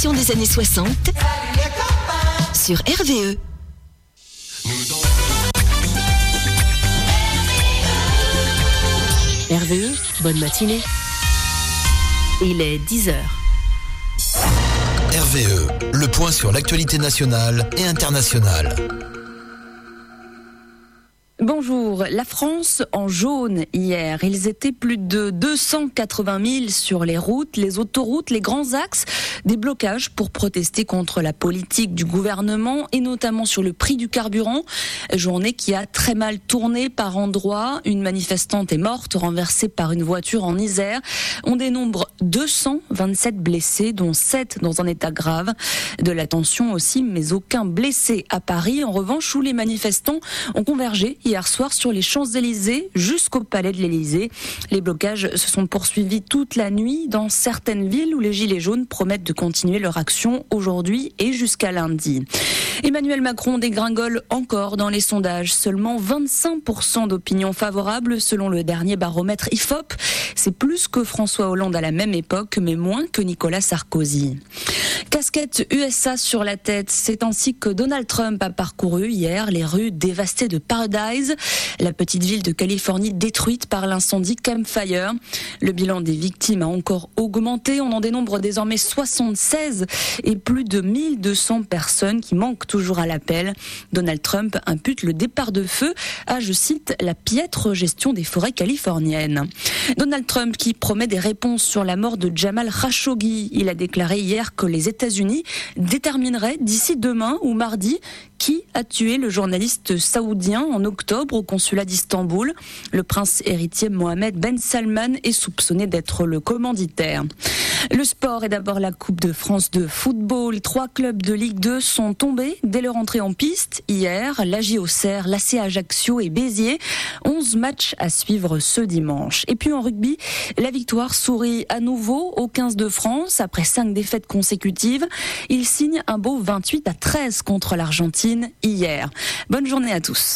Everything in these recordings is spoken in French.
l'émission des années 60 sur RVE. RVE, bonne matinée. Il est 10h. RVE, le point sur l'actualité nationale et internationale. Bonjour, la France en jaune hier. Ils étaient plus de 280 000 sur les routes, les autoroutes, les grands axes. Des blocages pour protester contre la politique du gouvernement et notamment sur le prix du carburant. Journée qui a très mal tourné par endroits. Une manifestante est morte, renversée par une voiture en Isère. On dénombre 227 blessés, dont 7 dans un état grave. De la tension aussi, mais aucun blessé à Paris. En revanche, où les manifestants ont convergé hier soir sur les Champs-Élysées jusqu'au palais de l'Élysée. Les blocages se sont poursuivis toute la nuit dans certaines villes où les Gilets jaunes promettent de continuer leur action aujourd'hui et jusqu'à lundi. Emmanuel Macron dégringole encore dans les sondages. Seulement 25% d'opinion favorable selon le dernier baromètre IFOP. C'est plus que François Hollande à la même époque, mais moins que Nicolas Sarkozy. Casquette USA sur la tête, c'est ainsi que Donald Trump a parcouru hier les rues dévastées de Paradise, la petite ville de Californie détruite par l'incendie Camp Fire. Le bilan des victimes a encore augmenté, on en dénombre désormais 76 et plus de 1200 personnes qui manquent toujours à l'appel. Donald Trump impute le départ de feu à, je cite, la piètre gestion des forêts californiennes. Donald Trump qui promet des réponses sur la mort de Jamal Khashoggi. Il a déclaré hier que les États-Unis détermineraient d'ici demain ou mardi qui a tué le journaliste saoudien en octobre au consulat d'Istanbul. Le prince héritier Mohamed Ben Salman est soupçonné d'être le commanditaire. Le sport est d'abord la Coupe de France de football. 3 clubs de Ligue 2 sont tombés dès leur entrée en piste. Hier, l'AJ Auxerre, l'AC Ajaccio et Béziers. 11 matchs à suivre ce dimanche. Et puis en rugby, la victoire sourit à nouveau aux 15 de France. Après 5 défaites consécutives, il signe un beau 28-13 contre l'Argentine hier. Bonne journée à tous.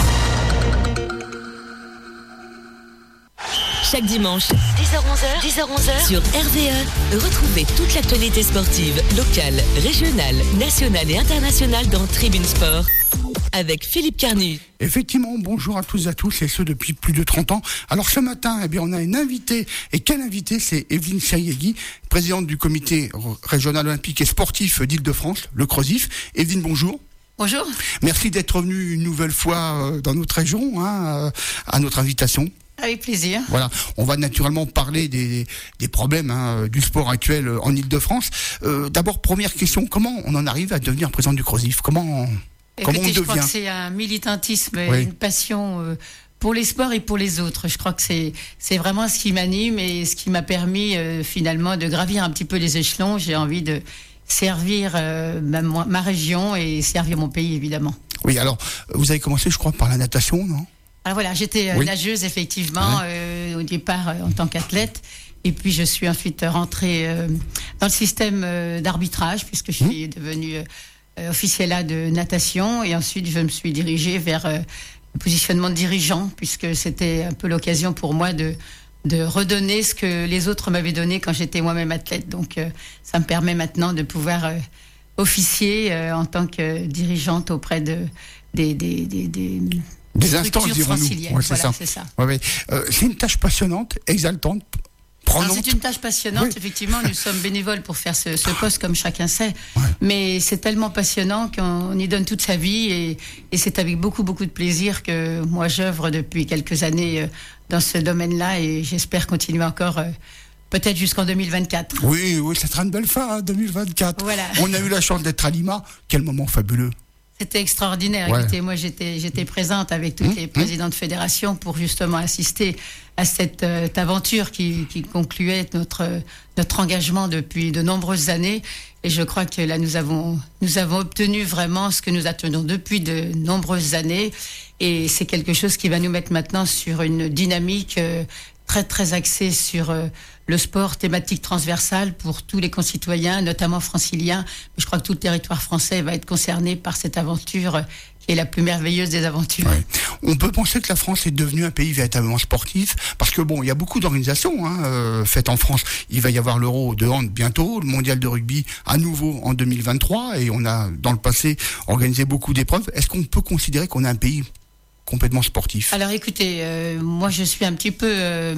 Chaque dimanche, 10h-11h, sur RVE, retrouvez toute l'actualité sportive, locale, régionale, nationale et internationale dans Tribune Sport, avec Philippe Carnu. Effectivement, bonjour à tous et à tous, et ce depuis plus de 30 ans. Alors ce matin, on a une invitée, et quelle invitée? C'est Evelyne Chayegui, présidente du comité régional olympique et sportif d'Île-de-France, le CROSIF. Evelyne, bonjour. Bonjour. Merci d'être venue une nouvelle fois dans notre région, à notre invitation. Avec plaisir. Voilà, on va naturellement parler des problèmes du sport actuel en Île-de-France. D'abord, première question, comment on en arrive à devenir président du CROSIF? Comment on devient? Je crois que c'est un militantisme, une passion pour les sports et pour les autres. Je crois que c'est vraiment ce qui m'anime et ce qui m'a permis finalement de gravir un petit peu les échelons. J'ai envie de servir ma région et servir mon pays, évidemment. Oui, alors, vous avez commencé, je crois, par la natation, non ? Alors voilà, j'étais nageuse effectivement au départ en tant qu'athlète, et puis je suis ensuite rentrée dans le système d'arbitrage puisque je suis devenue officiella de natation, et ensuite je me suis dirigée vers le positionnement de dirigeant puisque c'était un peu l'occasion pour moi de redonner ce que les autres m'avaient donné quand j'étais moi-même athlète. Donc ça me permet maintenant de pouvoir officier en tant que dirigeante auprès des instances, dirons-nous. Ouais, c'est ça. Ouais. C'est une tâche passionnante, exaltante, prenante. Alors, c'est une tâche passionnante, effectivement. Nous sommes bénévoles pour faire ce poste, comme chacun sait. Ouais. Mais c'est tellement passionnant qu'on y donne toute sa vie. Et c'est avec beaucoup, beaucoup de plaisir que moi, j'œuvre depuis quelques années dans ce domaine-là. Et j'espère continuer encore peut-être jusqu'en 2024. Oui, ça sera une belle fin, 2024. Voilà. On a eu la chance d'être à Lima. Quel moment fabuleux. C'était extraordinaire. Ouais. Écoutez, moi, j'étais présente avec toutes les présidents de fédération pour justement assister à cette aventure qui concluait notre engagement depuis de nombreuses années. Et je crois que là, nous avons obtenu vraiment ce que nous attendons depuis de nombreuses années. Et c'est quelque chose qui va nous mettre maintenant sur une dynamique très très axé sur le sport, thématique transversale pour tous les concitoyens, notamment franciliens. Je crois que tout le territoire français va être concerné par cette aventure qui est la plus merveilleuse des aventures. Ouais. On peut penser que la France est devenue un pays véritablement sportif, parce que bon, il y a beaucoup d'organisations faites en France. Il va y avoir l'Euro de hand bientôt, le Mondial de rugby à nouveau en 2023, et on a dans le passé organisé beaucoup d'épreuves. Est-ce qu'on peut considérer qu'on est un pays complètement sportif? Alors écoutez, moi je suis un petit peu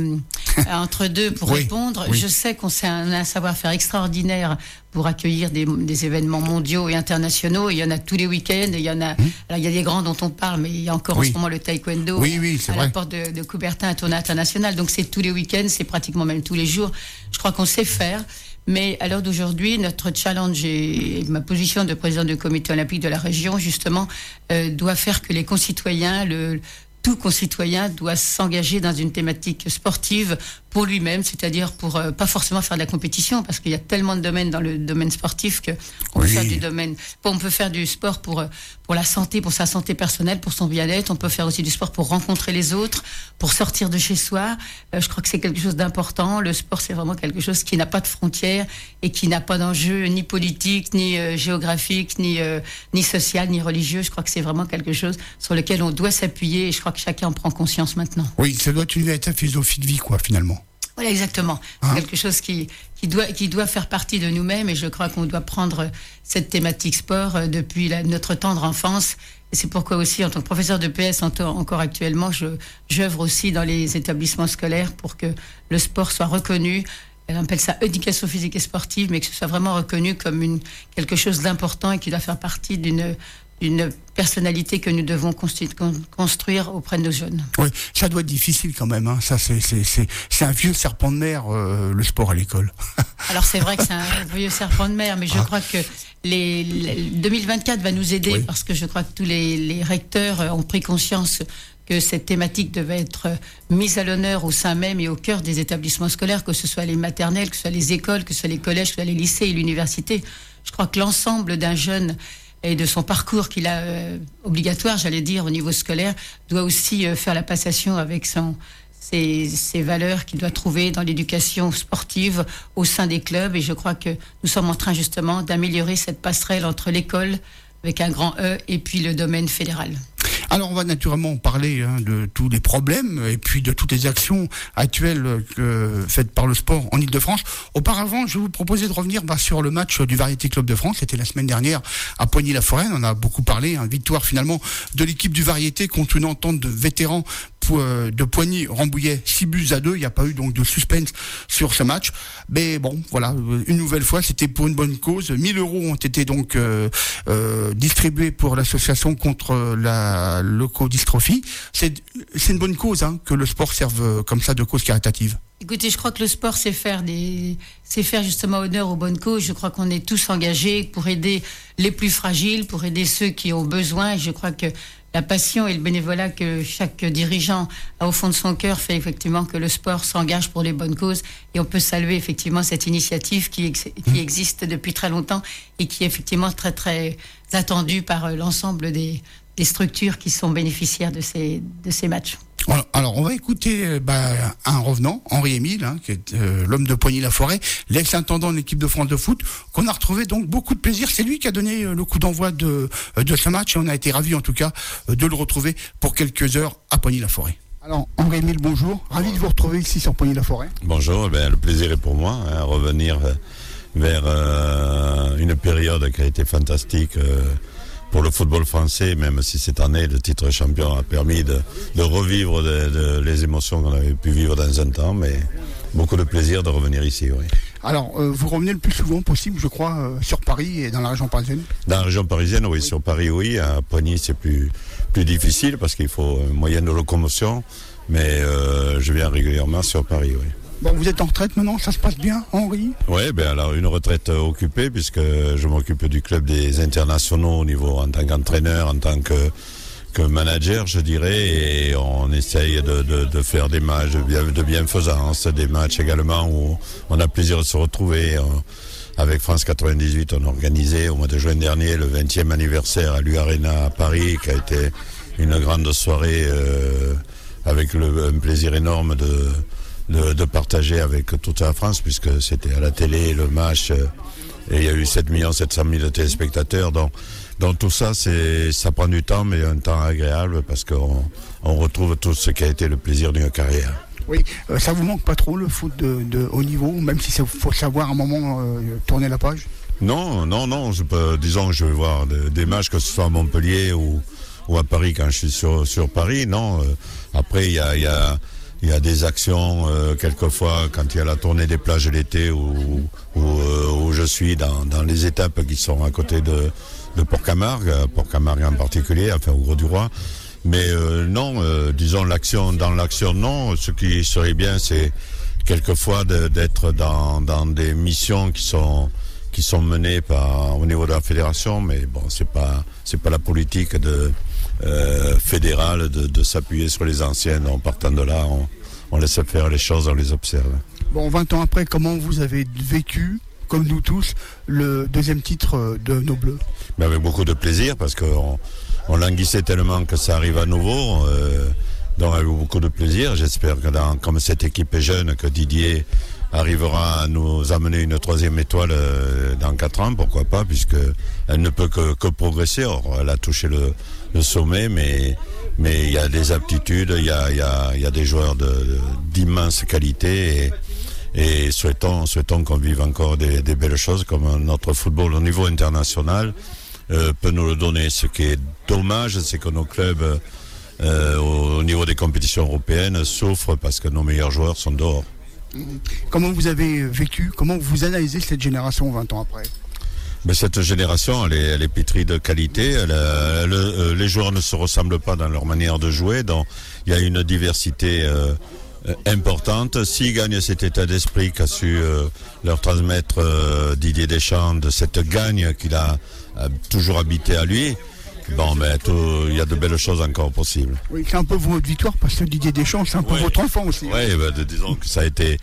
entre deux pour répondre. Oui. Je sais qu'on a un savoir-faire extraordinaire pour accueillir des événements mondiaux et internationaux. Il y en a tous les week-ends. Il y en a, alors il y a des grands dont on parle, mais il y a encore en ce moment le taekwondo c'est à vrai. la porte de Coubertin, un tournoi international. Donc c'est tous les week-ends, c'est pratiquement même tous les jours. Je crois qu'on sait faire. Mais à l'heure d'aujourd'hui, notre challenge et ma position de président du comité olympique de la région, justement, doit faire que les concitoyens, tout concitoyen doit s'engager dans une thématique sportive pour lui-même, c'est-à-dire pour pas forcément faire de la compétition, parce qu'il y a tellement de domaines dans le domaine sportif que on peut faire du sport pour la santé, pour sa santé personnelle, pour son bien-être. On peut faire aussi du sport pour rencontrer les autres, pour sortir de chez soi. Je crois que c'est quelque chose d'important. Le sport, c'est vraiment quelque chose qui n'a pas de frontières et qui n'a pas d'enjeu ni politique, ni géographique, ni social, ni religieux. Je crois que c'est vraiment quelque chose sur lequel on doit s'appuyer, et je crois que chacun en prend conscience maintenant. Oui, ça doit être une véritable philosophie de vie, quoi, finalement. Voilà, exactement. C'est quelque chose qui doit faire partie de nous-mêmes, et je crois qu'on doit prendre cette thématique sport depuis notre tendre enfance. Et c'est pourquoi aussi, en tant que professeur de PS encore actuellement, j'œuvre aussi dans les établissements scolaires pour que le sport soit reconnu. On appelle ça éducation physique et sportive, mais que ce soit vraiment reconnu comme quelque chose d'important et qui doit faire partie d'une personnalité que nous devons construire auprès de nos jeunes. Oui, ça doit être difficile quand même. Ça, c'est un vieux serpent de mer, le sport à l'école. Alors c'est vrai que c'est un vieux serpent de mer, mais je crois que 2024 va nous aider, parce que je crois que tous les recteurs ont pris conscience que cette thématique devait être mise à l'honneur au sein même et au cœur des établissements scolaires, que ce soit les maternelles, que ce soit les écoles, que ce soit les collèges, que ce soit les lycées et l'université. Je crois que l'ensemble d'un jeune et de son parcours qu'il a obligatoire, j'allais dire, au niveau scolaire, doit aussi faire la passation avec ses valeurs qu'il doit trouver dans l'éducation sportive au sein des clubs. Et je crois que nous sommes en train justement d'améliorer cette passerelle entre l'école, avec un grand E, et puis le domaine fédéral. Alors on va naturellement parler de tous les problèmes et puis de toutes les actions actuelles faites par le sport en Ile-de-France. Auparavant, je vais vous proposer de revenir sur le match du Variété Club de France. C'était la semaine dernière à Poigny-la-Forêt. On en a beaucoup parlé. Victoire finalement de l'équipe du Variété contre une entente de vétérans de Poigny-Rambouillet, 6-2. Il n'y a pas eu donc de suspense sur ce match. Mais bon, voilà, une nouvelle fois, c'était pour une bonne cause. 1 000 € ont été donc distribués pour l'association contre la leucodystrophie. C'est une bonne cause que le sport serve comme ça de cause caritative. Écoutez, je crois que le sport, c'est faire justement honneur aux bonnes causes. Je crois qu'on est tous engagés pour aider les plus fragiles, pour aider ceux qui ont besoin. Et je crois que la passion et le bénévolat que chaque dirigeant a au fond de son cœur fait effectivement que le sport s'engage pour les bonnes causes. Et on peut saluer effectivement cette initiative qui existe depuis très longtemps et qui est effectivement très très attendue par l'ensemble des structures qui sont bénéficiaires de ces matchs. Alors, on va écouter un revenant, Henri-Émile, qui est l'homme de Poigny-la-Forêt, l'ex-intendant de l'équipe de France de foot, qu'on a retrouvé donc beaucoup de plaisir. C'est lui qui a donné le coup d'envoi de ce match, et on a été ravis en tout cas de le retrouver pour quelques heures à Poigny-la-Forêt. Alors, Henri-Émile, bonjour. Ravi de vous retrouver ici sur Poigny-la-Forêt. Bonjour, le plaisir est pour moi, revenir vers une période qui a été fantastique pour le football français, même si cette année le titre de champion a permis de revivre les émotions qu'on avait pu vivre dans un temps, mais beaucoup de plaisir de revenir ici, oui. Alors, vous revenez le plus souvent possible, je crois, sur Paris et dans la région parisienne? Dans la région parisienne, oui. Sur Paris, oui. À Poigny, c'est plus difficile parce qu'il faut un moyen de locomotion, mais je viens régulièrement sur Paris, oui. Bon, vous êtes en retraite maintenant, ça se passe bien, Henri? Oui, alors une retraite occupée, puisque je m'occupe du club des internationaux au niveau en tant qu'entraîneur, en tant que manager, je dirais, et on essaye de faire des matchs de bienfaisance, des matchs également où on a plaisir de se retrouver. Avec France 98, on a organisé au mois de juin dernier le 20e anniversaire à l'U-Arena à Paris, qui a été une grande soirée avec un plaisir énorme de partager avec toute la France, puisque c'était à la télé, le match, et il y a eu 7 700 000 téléspectateurs. Donc tout ça, ça prend du temps, mais un temps agréable, parce qu'on retrouve tout ce qui a été le plaisir d'une carrière. Oui, ça vous manque pas trop le foot de haut niveau, même si il faut savoir à un moment tourner la page? Non, disons que je vais voir des matchs, que ce soit à Montpellier ou à Paris quand je suis sur Paris, non. Après, il y a des actions, quelquefois, quand il y a la tournée des plages l'été, où je suis dans les étapes qui sont à côté de Port-Camargue en particulier, enfin au Gros-du-Roi. Mais disons dans l'action, non. Ce qui serait bien, c'est quelquefois d'être dans des missions qui sont menées au niveau de la fédération, mais bon, c'est pas la politique fédérale de s'appuyer sur les anciennes. En partant de là, on laisse faire les choses, on les observe. Bon, 20 ans après, comment vous avez vécu, comme nous tous, le deuxième titre de nos Bleus? Mais avec beaucoup de plaisir, parce qu'on languissait tellement que ça arrive à nouveau. Donc avec beaucoup de plaisir. J'espère que comme cette équipe est jeune, que Didier arrivera à nous amener une 3e étoile dans 4 ans, pourquoi pas, puisqu'elle ne peut que progresser. Or, elle a touché le sommet, mais il y a des aptitudes, il y a des joueurs d'immense qualité, et souhaitons qu'on vive encore des belles choses, comme notre football au niveau international peut nous le donner. Ce qui est dommage, c'est que nos clubs au niveau des compétitions européennes souffrent parce que nos meilleurs joueurs sont dehors. Comment vous avez vécu, comment vous analysez cette génération 20 ans après? Mais cette génération, elle est pétrie de qualité. Les joueurs ne se ressemblent pas dans leur manière de jouer. Donc, il y a une diversité importante. S'ils gagnent cet état d'esprit qu'a su leur transmettre Didier Deschamps, de cette gagne qu'il a toujours habité à lui, bon, mais il y a de belles choses encore possibles. Oui, c'est un peu votre victoire, parce que Didier Deschamps, c'est un peu votre enfant aussi. Oui, disons que ça a été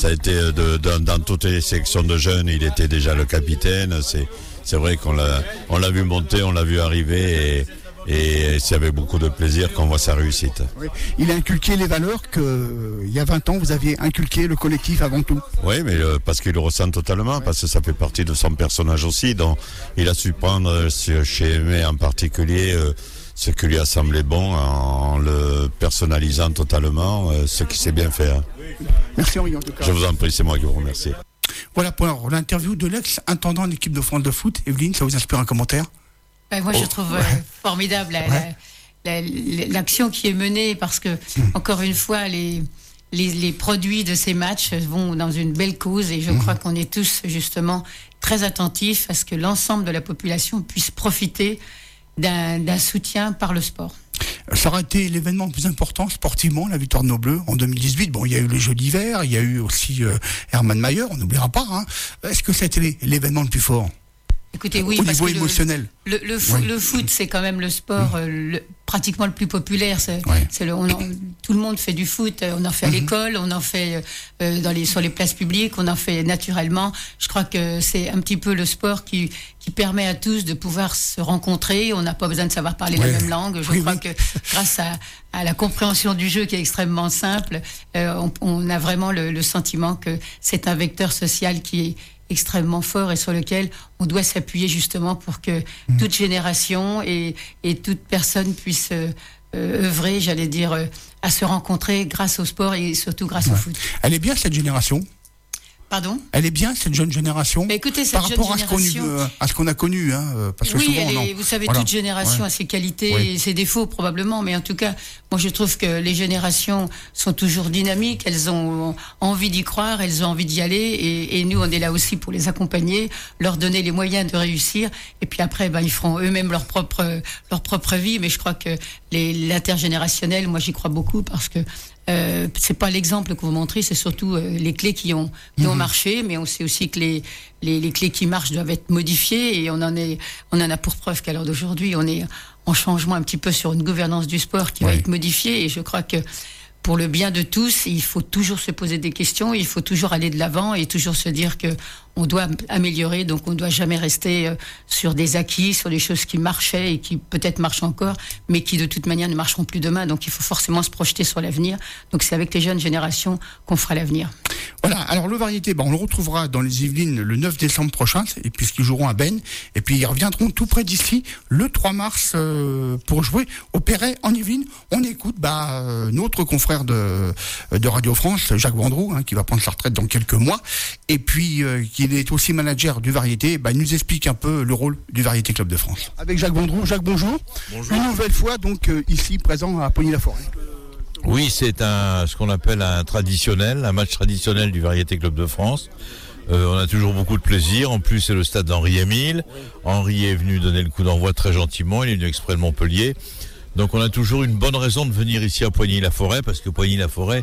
dans toutes les sections de jeunes, il était déjà le capitaine. C'est vrai qu'on l'a vu monter, on l'a vu arriver, et c'est avec beaucoup de plaisir qu'on voit sa réussite. Oui. Il a inculqué les valeurs il y a 20 ans, vous aviez inculqué le collectif avant tout. Oui, mais parce qu'il le ressent totalement, parce que ça fait partie de son personnage aussi. Donc, il a su prendre chez Aimé en particulier ce qui lui a semblé bon, en le personnalisant totalement, ce qui sait bien faire. Merci Henri, en tout cas. Je vous en prie, c'est moi qui vous remercie. Voilà pour l'interview de l'ex-intendant de l'équipe de France de foot. Evelyne, ça vous inspire un commentaire? Moi, je trouve formidable l'action qui est menée, parce que, encore une fois, les produits de ces matchs vont dans une belle cause, et je crois qu'on est tous, justement, très attentifs à ce que l'ensemble de la population puisse profiter d'un soutien par le sport. Ça aurait été l'événement le plus important sportivement, la victoire de nos Bleus en 2018. Bon, il y a eu les Jeux d'hiver, il y a eu aussi Hermann Mayer, on n'oubliera pas. Est-ce que c'était l'événement le plus fort? Écoutez, oui, au parce niveau que émotionnel. Le foot, c'est quand même le sport pratiquement le plus populaire. Tout le monde fait du foot. On en fait à l'école, on en fait sur les places publiques, on en fait naturellement. Je crois que c'est un petit peu le sport qui permet à tous de pouvoir se rencontrer. On n'a pas besoin de savoir parler la même langue. Je crois que grâce à la compréhension du jeu qui est extrêmement simple, on a vraiment le sentiment que c'est un vecteur social qui est extrêmement fort, et sur lequel on doit s'appuyer justement pour que toute génération et toute personne puisse œuvrer, j'allais dire, à se rencontrer grâce au sport et surtout grâce au foot. Elle est bien, cette génération? Pardon? Elle est bien, cette jeune génération? Mais écoutez, par rapport à ce qu'on a connu, parce que oui, souvent, vous savez, toute génération a ses qualités et ses défauts probablement, mais en tout cas, moi je trouve que les générations sont toujours dynamiques, elles ont envie d'y croire, elles ont envie d'y aller, et nous on est là aussi pour les accompagner, leur donner les moyens de réussir, et puis après ils feront eux-mêmes leur propre vie. Mais je crois que l'intergénérationnel, moi j'y crois beaucoup, parce que c'est pas l'exemple que vous montrez, c'est surtout les clés qui ont marché, mais on sait aussi que les clés qui marchent doivent être modifiées, et on en a pour preuve qu'à l'heure d'aujourd'hui, on est en changement un petit peu sur une gouvernance du sport qui va être modifiée, et je crois que pour le bien de tous, il faut toujours se poser des questions, il faut toujours aller de l'avant et toujours se dire que on doit améliorer, donc on ne doit jamais rester sur des acquis, sur des choses qui marchaient et qui peut-être marchent encore, mais qui de toute manière ne marcheront plus demain. Donc il faut forcément se projeter sur l'avenir. Donc c'est avec les jeunes générations qu'on fera l'avenir. Voilà, alors le variété, on le retrouvera dans les Yvelines le 9 décembre prochain, et puisqu'ils joueront à Bennes, et puis ils reviendront tout près d'ici le 3 mars pour jouer au Perret en Yvelines. On écoute notre confrère de Radio France, Jacques Vendroux, qui va prendre sa retraite dans quelques mois, et puis qui est aussi manager du Variété. Il nous explique un peu le rôle du Variété Club de France. Avec Jacques Vendroux. Jacques, bonjour. Bonjour. Une nouvelle fois, donc, ici, présent à Poigny-la-Forêt. Oui, c'est ce qu'on appelle un match traditionnel du Variété Club de France. On a toujours beaucoup de plaisir. En plus, c'est le stade d'Henri-Émile. Henri est venu donner le coup d'envoi très gentiment. Il est venu exprès de Montpellier. Donc, on a toujours une bonne raison de venir ici à Poigny-la-Forêt, parce que Poigny-la-Forêt,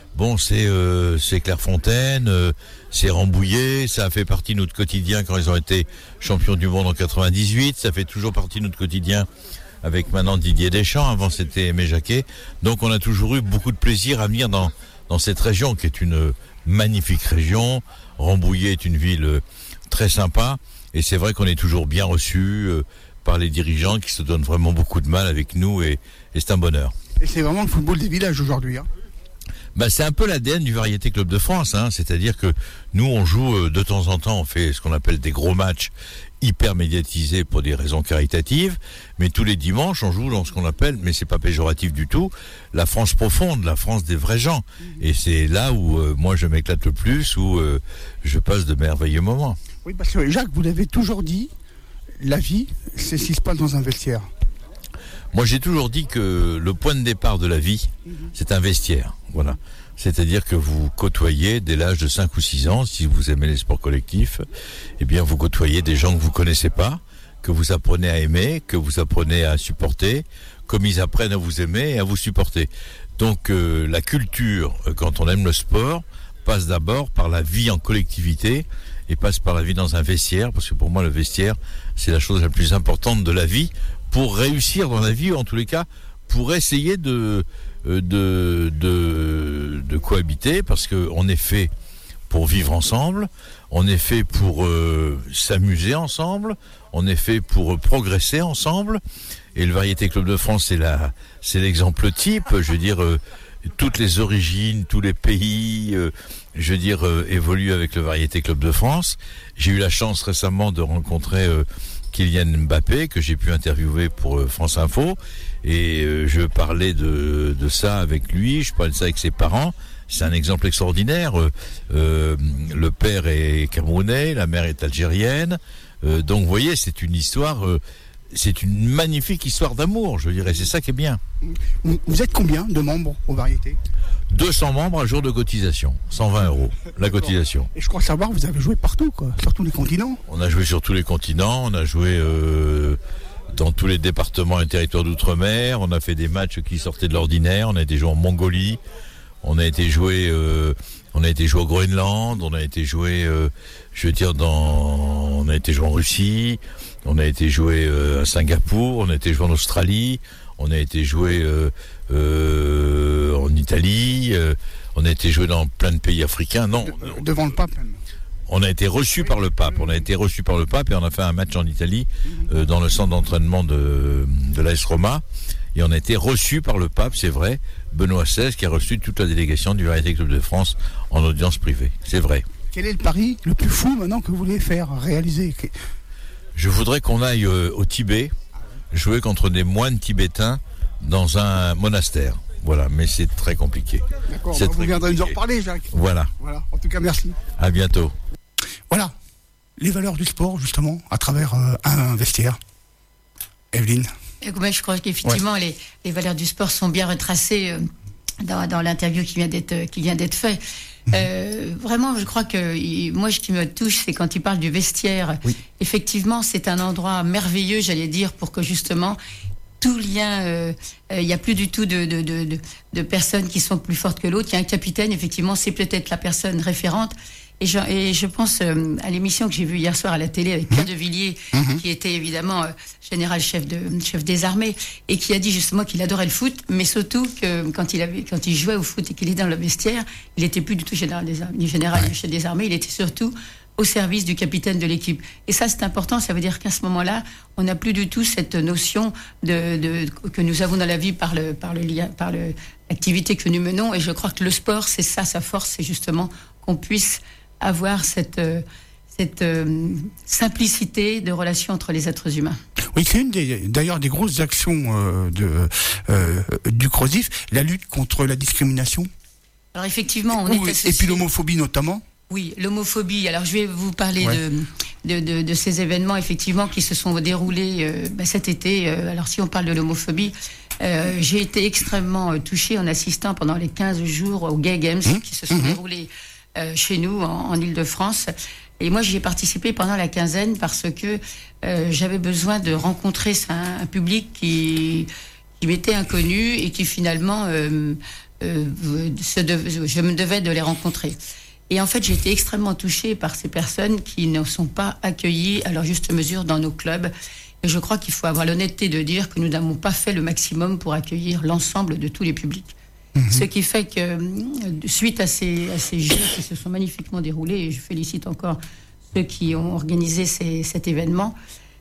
c'est Clairefontaine, c'est Rambouillet, ça a fait partie de notre quotidien quand ils ont été champions du monde en 98, ça fait toujours partie de notre quotidien avec maintenant Didier Deschamps, avant c'était Aimé Jacquet. Donc on a toujours eu beaucoup de plaisir à venir dans cette région qui est une magnifique région. Rambouillet est une ville très sympa et c'est vrai qu'on est toujours bien reçu par les dirigeants qui se donnent vraiment beaucoup de mal avec nous et c'est un bonheur. Et c'est vraiment le football des villages aujourd'hui, c'est un peu l'ADN du Variété Club de France, c'est-à-dire que nous on joue de temps en temps, on fait ce qu'on appelle des gros matchs hyper médiatisés pour des raisons caritatives, mais tous les dimanches on joue dans ce qu'on appelle, mais c'est pas péjoratif du tout, la France profonde, la France des vrais gens, et c'est là où moi je m'éclate le plus, où je passe de merveilleux moments. Oui, parce que Jacques, vous l'avez toujours dit, la vie c'est ce qui se passe dans un vestiaire. Moi, j'ai toujours dit que le point de départ de la vie, c'est un vestiaire. Voilà. C'est-à-dire que vous côtoyez dès l'âge de 5 ou 6 ans, si vous aimez les sports collectifs, eh bien, vous côtoyez des gens que vous connaissez pas, que vous apprenez à aimer, que vous apprenez à supporter, comme ils apprennent à vous aimer et à vous supporter. Donc, la culture, quand on aime le sport, passe d'abord par la vie en collectivité et passe par la vie dans un vestiaire, parce que pour moi, le vestiaire, c'est la chose la plus importante de la vie, pour réussir dans la vie, ou en tous les cas, pour essayer de cohabiter, parce qu'on est fait pour vivre ensemble, on est fait pour s'amuser ensemble, on est fait pour progresser ensemble, et le Variété Club de France, c'est l'exemple type, je veux dire, toutes les origines, tous les pays, évoluent avec le Variété Club de France. J'ai eu la chance récemment de rencontrer Kylian Mbappé, que j'ai pu interviewer pour France Info, et je parlais de ça avec lui, je parlais de ça avec ses parents. C'est un exemple extraordinaire. Le père est camerounais, la mère est algérienne, donc vous voyez, c'est une histoire, c'est une magnifique histoire d'amour, je dirais, c'est ça qui est bien. Vous êtes combien de membres au Variété ? 200 membres à jour de cotisation, 120 € la cotisation. Et je crois savoir, vous avez joué partout, sur tous les continents. On a joué sur tous les continents, on a joué dans tous les départements et territoires d'outre-mer, on a fait des matchs qui sortaient de l'ordinaire, on a été joué en Mongolie, on a été joué au Groenland, on a été joué on a été joué en Russie, on a été joué à Singapour, on a été joué en Australie, on a été joué en Italie, on a été joué dans plein de pays africains. Devant le pape même. On a été reçu par le pape. On a été reçu par le pape et on a fait un match en Italie dans le centre d'entraînement de l'AS Roma. Et on a été reçu par le pape, c'est vrai, Benoît XVI, qui a reçu toute la délégation du Variété Club de France en audience privée. C'est vrai. Quel est le pari le plus fou maintenant que vous voulez faire, réaliser ? Je voudrais qu'on aille au Tibet, jouer contre des moines tibétains dans un monastère. Voilà, mais c'est très compliqué. D'accord, vous viendrez nous en reparler, Jacques. Voilà. En tout cas, merci. À bientôt. Voilà, les valeurs du sport, justement, à travers un vestiaire. Evelyne. Je crois qu'effectivement, les valeurs du sport sont bien retracées dans l'interview qui vient d'être faite. Vraiment, je crois que moi, ce qui me touche, c'est quand il parle du vestiaire. Oui. Effectivement, c'est un endroit merveilleux, j'allais dire, pour que justement tout lien, il n'y a plus du tout de personnes qui sont plus fortes que l'autre. Il y a un capitaine, effectivement, c'est peut-être la personne référente. Et je pense à l'émission que j'ai vue hier soir à la télé avec Pierre de Villiers, qui était évidemment général chef des armées, et qui a dit justement qu'il adorait le foot, mais surtout que quand il jouait au foot et qu'il était dans le vestiaire, il n'était plus du tout général chef des armées, il était surtout au service du capitaine de l'équipe. Et ça, c'est important. Ça veut dire qu'à ce moment-là, on n'a plus du tout cette notion que nous avons dans la vie par l'activité que nous menons. Et je crois que le sport, c'est ça, sa force, c'est justement qu'on puisse avoir cette simplicité de relation entre les êtres humains. Oui, c'est d'ailleurs des grosses actions du CROSIF, la lutte contre la discrimination. Alors effectivement, on est associé. Et puis l'homophobie notamment. Oui, l'homophobie. Alors, je vais vous parler de ces événements, effectivement, qui se sont déroulés cet été. Alors, si on parle de l'homophobie, j'ai été extrêmement touchée en assistant pendant les 15 jours aux Gay Games qui se sont déroulés chez nous, en Île-de-France. Et moi, j'y ai participé pendant la quinzaine parce que j'avais besoin de rencontrer un public qui m'était inconnu et qui, finalement, je me devais de les rencontrer. Et en fait, j'ai été extrêmement touchée par ces personnes qui ne sont pas accueillies à leur juste mesure dans nos clubs. Et je crois qu'il faut avoir l'honnêteté de dire que nous n'avons pas fait le maximum pour accueillir l'ensemble de tous les publics. Ce qui fait que, suite à ces jeux qui se sont magnifiquement déroulés, et je félicite encore ceux qui ont organisé cet événement,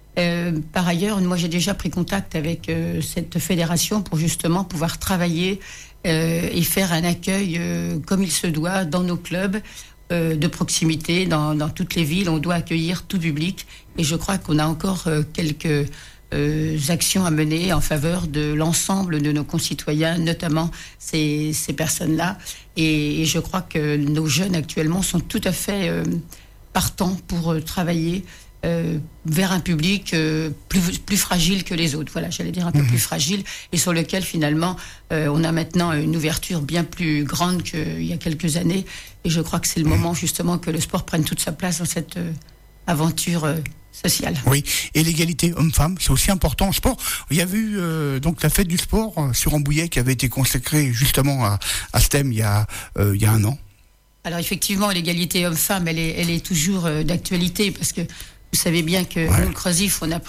par ailleurs, moi j'ai déjà pris contact avec cette fédération pour justement pouvoir travailler et faire un accueil comme il se doit dans nos clubs de proximité, dans toutes les villes. On doit accueillir tout public et je crois qu'on a encore quelques actions à mener en faveur de l'ensemble de nos concitoyens, notamment ces personnes-là. Et je crois que nos jeunes actuellement sont tout à fait partants pour travailler vers un public plus fragile que les autres. Voilà, j'allais dire un peu plus fragile et sur lequel finalement on a maintenant une ouverture bien plus grande qu'il y a quelques années. Et je crois que c'est le moment justement que le sport prenne toute sa place dans cette aventure sociale. Oui, et l'égalité homme-femme, c'est aussi important en sport. Il y a eu donc la fête du sport sur Rambouillet qui avait été consacrée justement à ce thème il y a un an. Alors effectivement, l'égalité homme-femme, elle est toujours d'actualité parce que vous savez bien que nous, le CROSIF, on a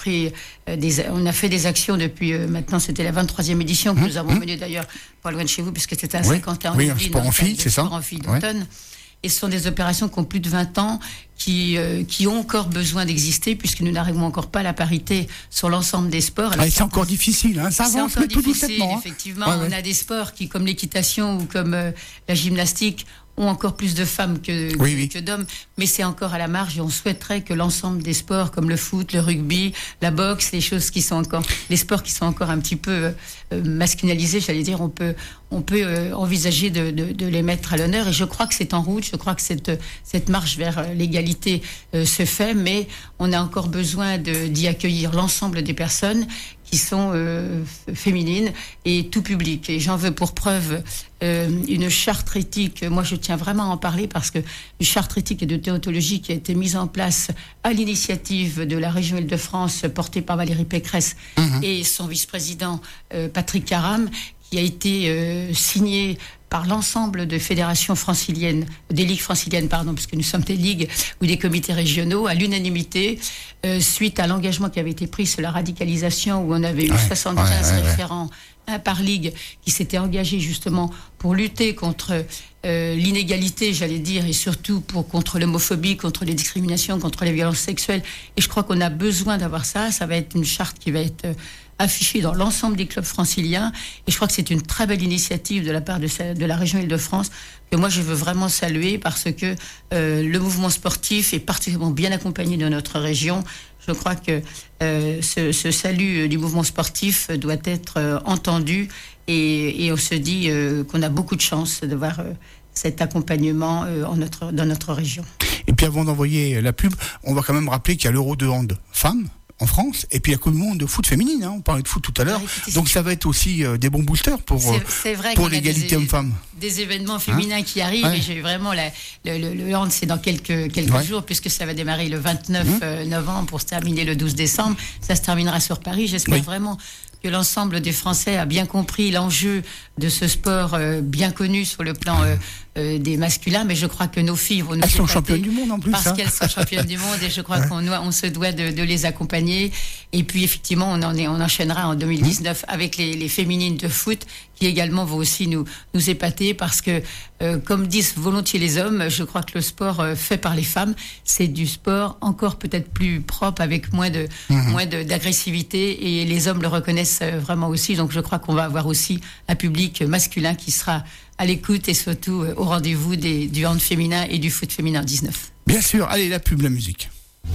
fait des actions depuis maintenant, c'était la 23e édition que nous avons menée d'ailleurs pas loin de chez vous, puisque c'était à Saint-Quentin. Oui, un sport en filles, c'est ça. Sport en filles d'automne. Et ce sont des opérations qui ont plus de 20 ans, qui ont encore besoin d'exister, puisque nous n'arrivons encore pas à la parité sur l'ensemble des sports. Alors, c'est encore difficile, hein, ça avance, c'est encore difficile, effectivement. On a des sports qui, comme l'équitation ou comme la gymnastique, ont encore plus de femmes que d'hommes, mais c'est encore à la marge et on souhaiterait que l'ensemble des sports comme le foot, le rugby, la boxe, les sports qui sont encore un petit peu masculinisés, j'allais dire, on peut envisager de les mettre à l'honneur et je crois que c'est en route, je crois que cette marche vers l'égalité se fait, mais on a encore besoin d'y accueillir l'ensemble des personnes qui sont féminines et tout public. Et j'en veux pour preuve une charte éthique. Moi, je tiens vraiment à en parler parce que une charte éthique et de déontologie qui a été mise en place à l'initiative de la région Île-de-France, portée par Valérie Pécresse et son vice-président Patrick Caram, qui a été signée par l'ensemble de fédérations franciliennes, des ligues franciliennes, puisque nous sommes des ligues ou des comités régionaux, à l'unanimité, suite à l'engagement qui avait été pris sur la radicalisation, où on avait eu 75 référents, un par ligue, qui s'étaient engagés justement pour lutter contre l'inégalité, j'allais dire, et surtout contre l'homophobie, contre les discriminations, contre les violences sexuelles. Et je crois qu'on a besoin d'avoir ça. Ça va être une charte qui va être affichée dans l'ensemble des clubs franciliens. Et je crois que c'est une très belle initiative de la part de la région Île-de-France que moi je veux vraiment saluer parce que le mouvement sportif est particulièrement bien accompagné de notre région. Je crois que ce salut du mouvement sportif doit être entendu et on se dit qu'on a beaucoup de chance de voir cet accompagnement dans notre région. Et puis avant d'envoyer la pub, on va quand même rappeler qu'il y a l'Euro de hand femmes en France, et puis il y a que le monde de foot féminine, on parlait de foot tout à l'heure, donc ça va être aussi des bons boosters pour l'égalité homme-femme. des événements féminins qui arrivent. Et j'ai vraiment le hand, c'est dans quelques jours, puisque ça va démarrer le 29 novembre pour se terminer le 12 décembre. Ça se terminera sur Paris. J'espère vraiment que l'ensemble des Français a bien compris l'enjeu de ce sport bien connu sur le plan des masculins, mais je crois que nos filles vont nous Elles sont championnes du monde en plus. Parce qu'elles sont championnes du monde, et je crois qu'on se doit de les accompagner. Et puis effectivement, on enchaînera en 2019 avec les féminines de foot, qui également vont aussi nous épater, parce que comme disent volontiers les hommes, je crois que le sport fait par les femmes, c'est du sport encore peut-être plus propre, avec moins d'agressivité, et les hommes le reconnaissent vraiment aussi. Donc je crois qu'on va avoir aussi un public masculin qui sera à l'écoute et surtout au rendez-vous du hand féminin et du foot féminin 19. Bien sûr, allez, la pub, la musique.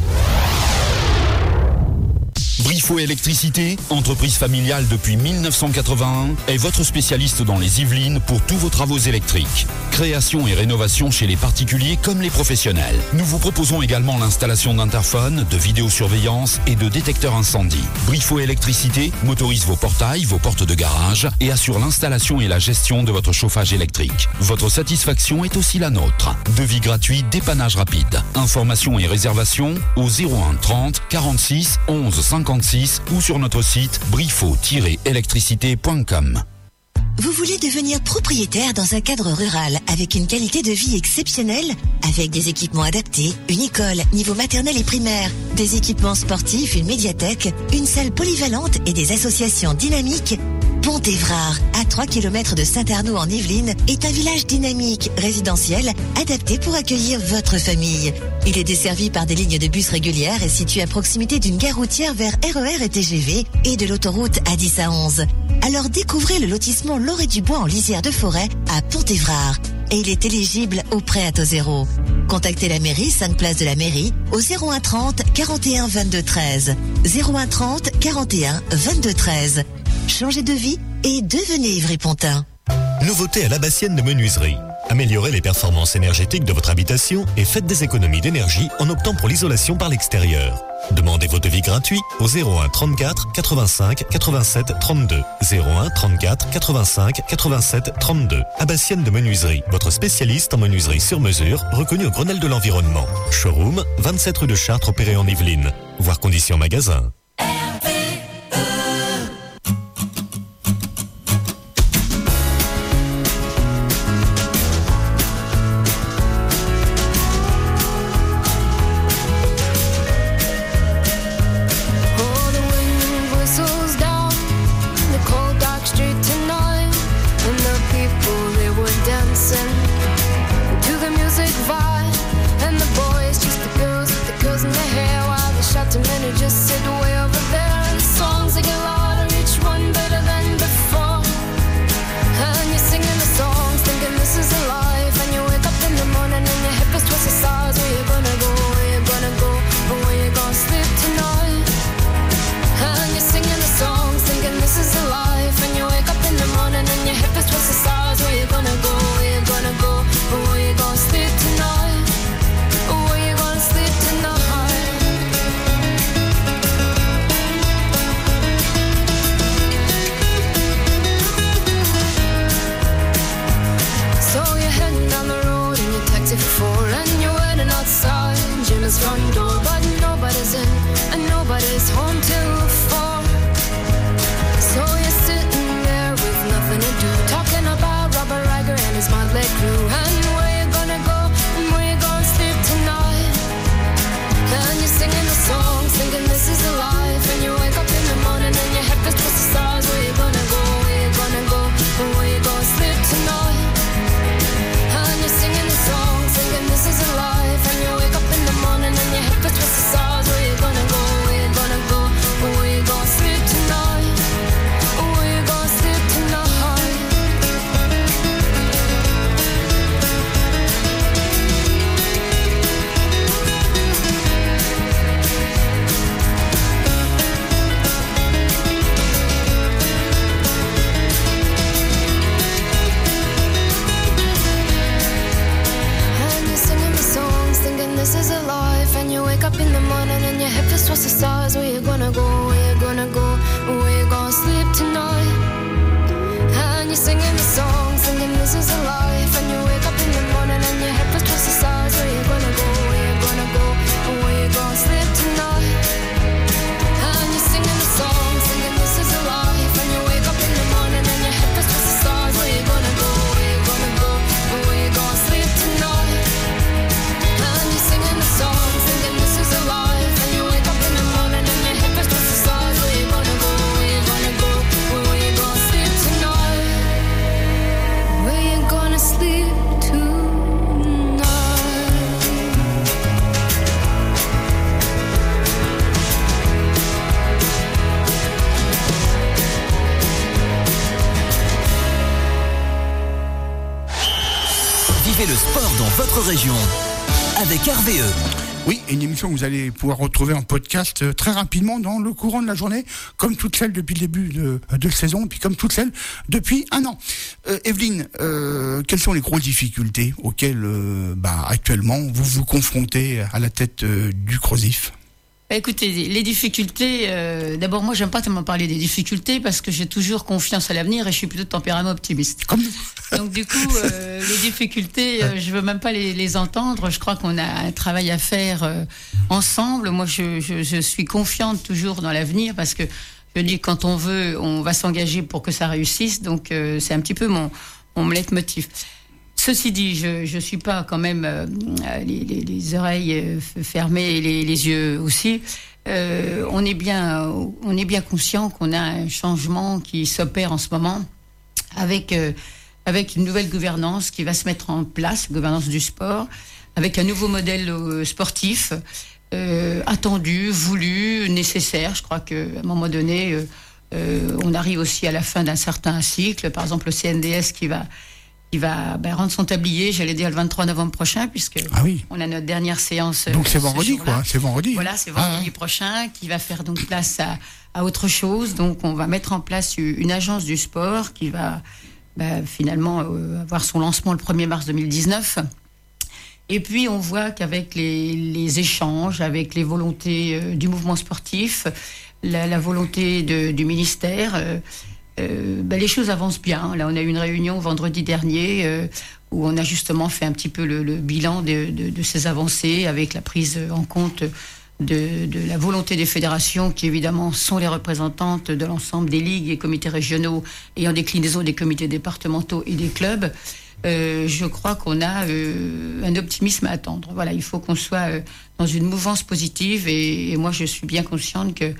Briffaut Électricité, entreprise familiale depuis 1981, est votre spécialiste dans les Yvelines pour tous vos travaux électriques. Création et rénovation chez les particuliers comme les professionnels. Nous vous proposons également l'installation d'interphones, de vidéosurveillance et de détecteurs incendie. Briffaut Électricité motorise vos portails, vos portes de garage et assure l'installation et la gestion de votre chauffage électrique. Votre satisfaction est aussi la nôtre. Devis gratuit, dépannage rapide. Informations et réservations au 01 30 46 11 56 ou sur notre site briffaut-électricité.com. Vous voulez devenir propriétaire dans un cadre rural avec une qualité de vie exceptionnelle, avec des équipements adaptés, une école, niveau maternel et primaire, des équipements sportifs, une médiathèque, une salle polyvalente et des associations dynamiques? Pont-Évrard, à 3 km de Saint-Arnaud en Yvelines, est un village dynamique, résidentiel, adapté pour accueillir votre famille. Il est desservi par des lignes de bus régulières et situé à proximité d'une gare routière vers RER et TGV et de l'autoroute A10 A11. Alors découvrez le lotissement L'Orée du Bois en lisière de forêt à Pont-Évrard. Et il est éligible au prêt à taux zéro. Contactez la mairie, 5 place de la mairie, au 01 30 41 22 13. 01 30 41 22 13. Changez de vie et devenez Ivry-Pontin. Nouveauté à l'Abassienne de Menuiserie. Améliorez les performances énergétiques de votre habitation et faites des économies d'énergie en optant pour l'isolation par l'extérieur. Demandez vos devis gratuits au 01 34 85 87 32. 01 34 85 87 32. Abassienne de Menuiserie, votre spécialiste en menuiserie sur mesure, reconnu au Grenelle de l'environnement. Showroom, 27 rue de Chartres, opéré en Yvelines. Voir conditions magasin. Where you gonna sleep tonight? And you're singing the song, thinking this is a lie. Retrouvez le sport dans votre région avec RVE. Oui, une émission que vous allez pouvoir retrouver en podcast très rapidement dans le courant de la journée, comme toutes celles depuis le début de saison, et puis comme toutes celles depuis un an. Evelyne, quelles sont les grosses difficultés auxquelles actuellement vous vous confrontez à la tête du CROSIF ? Écoutez, les difficultés, d'abord moi j'aime pas tellement parler des difficultés parce que j'ai toujours confiance à l'avenir et je suis plutôt de tempérament optimiste. Comme nous. Donc du coup, les difficultés, je veux même pas les entendre. Je crois qu'on a un travail à faire ensemble. Moi je suis confiante toujours dans l'avenir parce que je dis quand on veut, on va s'engager pour que ça réussisse. Donc c'est un petit peu mon leitmotiv. Ceci dit, je suis pas quand même les oreilles fermées et les yeux aussi. On est bien conscient qu'on a un changement qui s'opère en ce moment avec une nouvelle gouvernance qui va se mettre en place, gouvernance du sport, avec un nouveau modèle sportif attendu, voulu, nécessaire. Je crois qu'à un moment donné, on arrive aussi à la fin d'un certain cycle. Par exemple, le CNDS qui va rendre son tablier, j'allais dire le 23 novembre prochain, puisque on a notre dernière séance. Donc c'est vendredi, quoi. C'est vendredi. Voilà, c'est vendredi prochain, qui va faire donc place à autre chose. Donc on va mettre en place une agence du sport qui va finalement avoir son lancement le 1er mars 2019. Et puis on voit qu'avec les échanges, avec les volontés du mouvement sportif, la volonté du ministère, les choses avancent bien. Là, on a eu une réunion vendredi dernier où on a justement fait un petit peu le bilan de ces avancées avec la prise en compte de la volonté des fédérations qui, évidemment, sont les représentantes de l'ensemble des ligues et comités régionaux et en déclinaison des comités départementaux et des clubs. Je crois qu'on a un optimisme à attendre. Voilà, il faut qu'on soit dans une mouvance positive et moi, je suis bien consciente que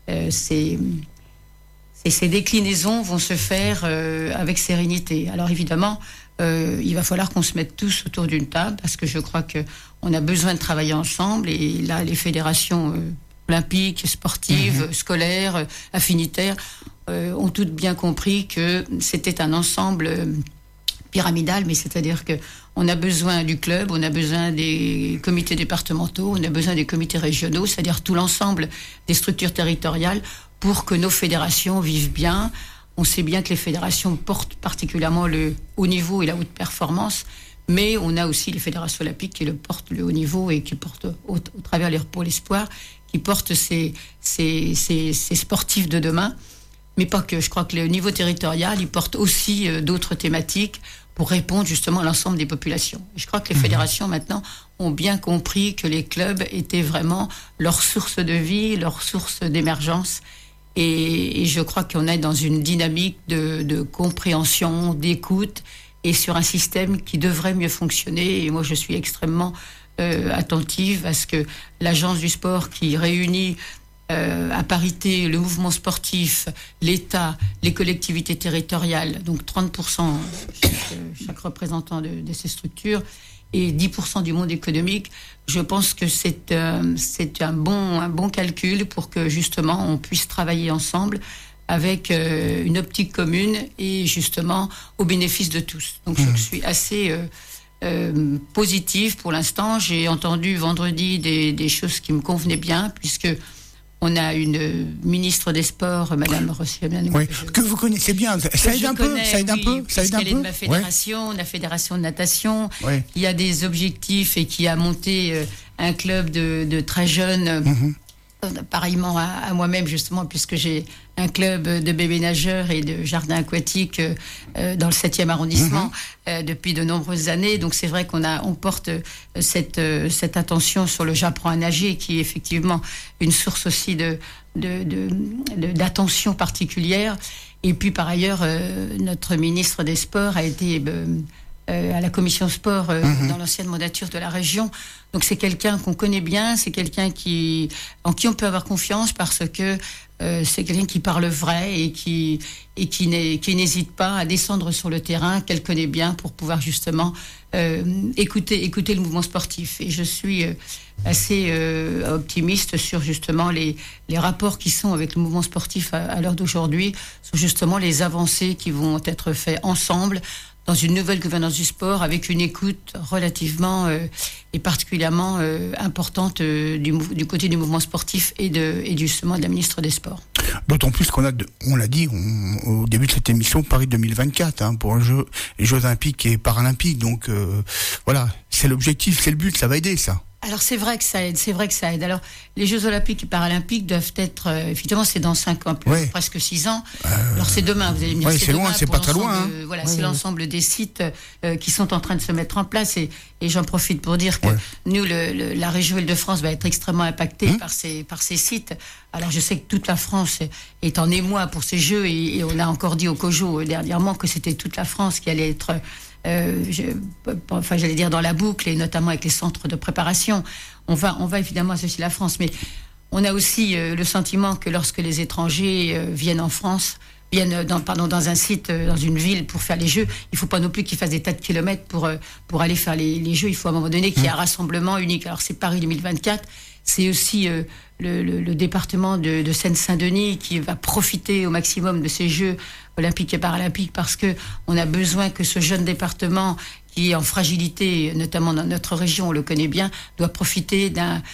ces déclinaisons vont se faire avec sérénité. Alors évidemment, il va falloir qu'on se mette tous autour d'une table parce que je crois qu'on a besoin de travailler ensemble. Et là, les fédérations olympiques, sportives, scolaires, affinitaires ont toutes bien compris que c'était un ensemble pyramidal, mais c'est-à-dire qu'on a besoin du club, on a besoin des comités départementaux, on a besoin des comités régionaux, c'est-à-dire tout l'ensemble des structures territoriales pour que nos fédérations vivent bien. On sait bien que les fédérations portent particulièrement le haut niveau et la haute performance, mais on a aussi les fédérations olympiques qui portent le haut niveau et qui portent, au travers les pôles espoirs, qui portent ces sportifs de demain. Mais pas que. Je crois que le niveau territorial, il porte aussi d'autres thématiques pour répondre justement à l'ensemble des populations. Et je crois que les fédérations maintenant ont bien compris que les clubs étaient vraiment leur source de vie, leur source d'émergence. Et je crois qu'on est dans une dynamique de compréhension, d'écoute, et sur un système qui devrait mieux fonctionner. Et moi, je suis extrêmement attentive à ce que l'agence du sport qui réunit à parité le mouvement sportif, l'État, les collectivités territoriales, donc 30% chaque représentant de ces structures, et 10% du monde économique, je pense que c'est un bon calcul pour que justement on puisse travailler ensemble avec une optique commune et justement au bénéfice de tous. Donc je suis assez positive pour l'instant. J'ai entendu vendredi des choses qui me convenaient bien, puisque on a une ministre des Sports, Madame Rossignol. Oui, que vous connaissez bien. Ça aide un peu. Elle est de ma fédération, la fédération de natation. Oui. Il y a des objectifs et qui a monté un club de très jeunes. Pareillement à moi-même, justement, puisque j'ai un club de bébés nageurs et de jardins aquatiques dans le 7e arrondissement depuis de nombreuses années. Donc c'est vrai on porte cette attention sur le J'apprends à nager, qui est effectivement une source aussi d'attention particulière. Et puis par ailleurs, notre ministre des Sports a été à la commission sport dans l'ancienne mandature de la région. Donc c'est quelqu'un qu'on connaît bien, c'est quelqu'un en qui on peut avoir confiance, parce que c'est quelqu'un qui parle vrai et qui n'hésite pas à descendre sur le terrain, qu'elle connaît bien, pour pouvoir justement écouter le mouvement sportif. Et je suis assez optimiste sur justement les rapports qui sont avec le mouvement sportif à l'heure d'aujourd'hui, sur justement les avancées qui vont être faites ensemble dans une nouvelle gouvernance du sport avec une écoute relativement et particulièrement importante du côté du mouvement sportif et justement de la ministre des Sports. D'autant plus qu'on l'a dit au début de cette émission, Paris 2024 pour les Jeux Olympiques et Paralympiques. Donc voilà, c'est l'objectif, c'est le but, ça va aider ça. Alors c'est vrai que ça aide. Alors les Jeux Olympiques et Paralympiques doivent être, effectivement c'est dans 5 ans, presque 6 ans. Alors c'est demain, vous allez me dire. C'est loin, c'est pas très loin. C'est l'ensemble des sites qui sont en train de se mettre en place et j'en profite pour dire que nous, la région Île-de-France va être extrêmement impactée par ces sites. Alors je sais que toute la France est en émoi pour ces Jeux et on a encore dit au COJO dernièrement que c'était toute la France qui allait être j'allais dire dans la boucle et notamment avec les centres de préparation. On va évidemment associer la France, mais on a aussi le sentiment que lorsque les étrangers viennent en France, viennent dans un site, dans une ville pour faire les Jeux, il faut pas non plus qu'ils fassent des tas de kilomètres pour aller faire les Jeux. Il faut à un moment donné qu'il y ait un rassemblement unique. Alors c'est Paris 2024, c'est aussi le département de Seine-Saint-Denis qui va profiter au maximum de ces Jeux olympiques et paralympiques parce que on a besoin que ce jeune département qui est en fragilité, notamment dans notre région, on le connaît bien, doit profiter d'un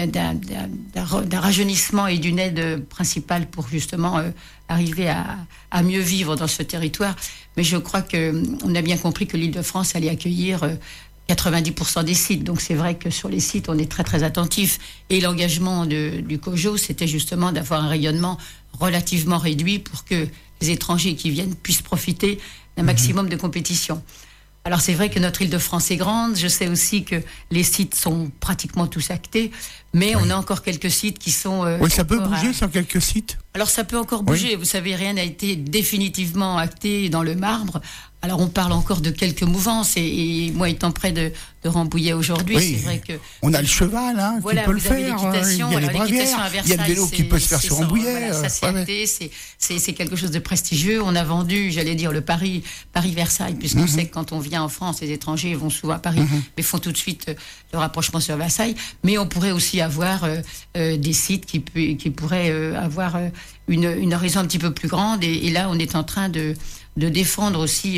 rajeunissement et d'une aide principale pour justement arriver à mieux vivre dans ce territoire. Mais je crois qu'on a bien compris que l'Île-de-France allait accueillir 90% des sites. Donc c'est vrai que sur les sites, on est très très attentif. Et l'engagement du COJO, c'était justement d'avoir un rayonnement relativement réduit pour que les étrangers qui viennent puissent profiter d'un maximum de compétition. Alors c'est vrai que notre Île-de-France est grande, je sais aussi que les sites sont pratiquement tous actés, mais on a encore quelques sites qui sont... oui, ça peut bouger sur quelques sites. Alors ça peut encore bouger, vous savez, rien n'a été définitivement acté dans le marbre. Alors on parle encore de quelques mouvances et moi étant près de Rambouillet aujourd'hui, c'est vrai que... On a le cheval qui peut le faire, il y a les bravières, il y a le vélo qui peut se faire sur Rambouillet. Ça c'est acté, c'est quelque chose de prestigieux. On a vendu, j'allais dire, le Paris-Versailles, puisqu'on sait que quand on vient en France, les étrangers vont souvent à Paris, mais font tout de suite le rapprochement sur Versailles. Mais on pourrait aussi avoir des sites qui pourraient avoir une horizon un petit peu plus grande et là on est en train de défendre aussi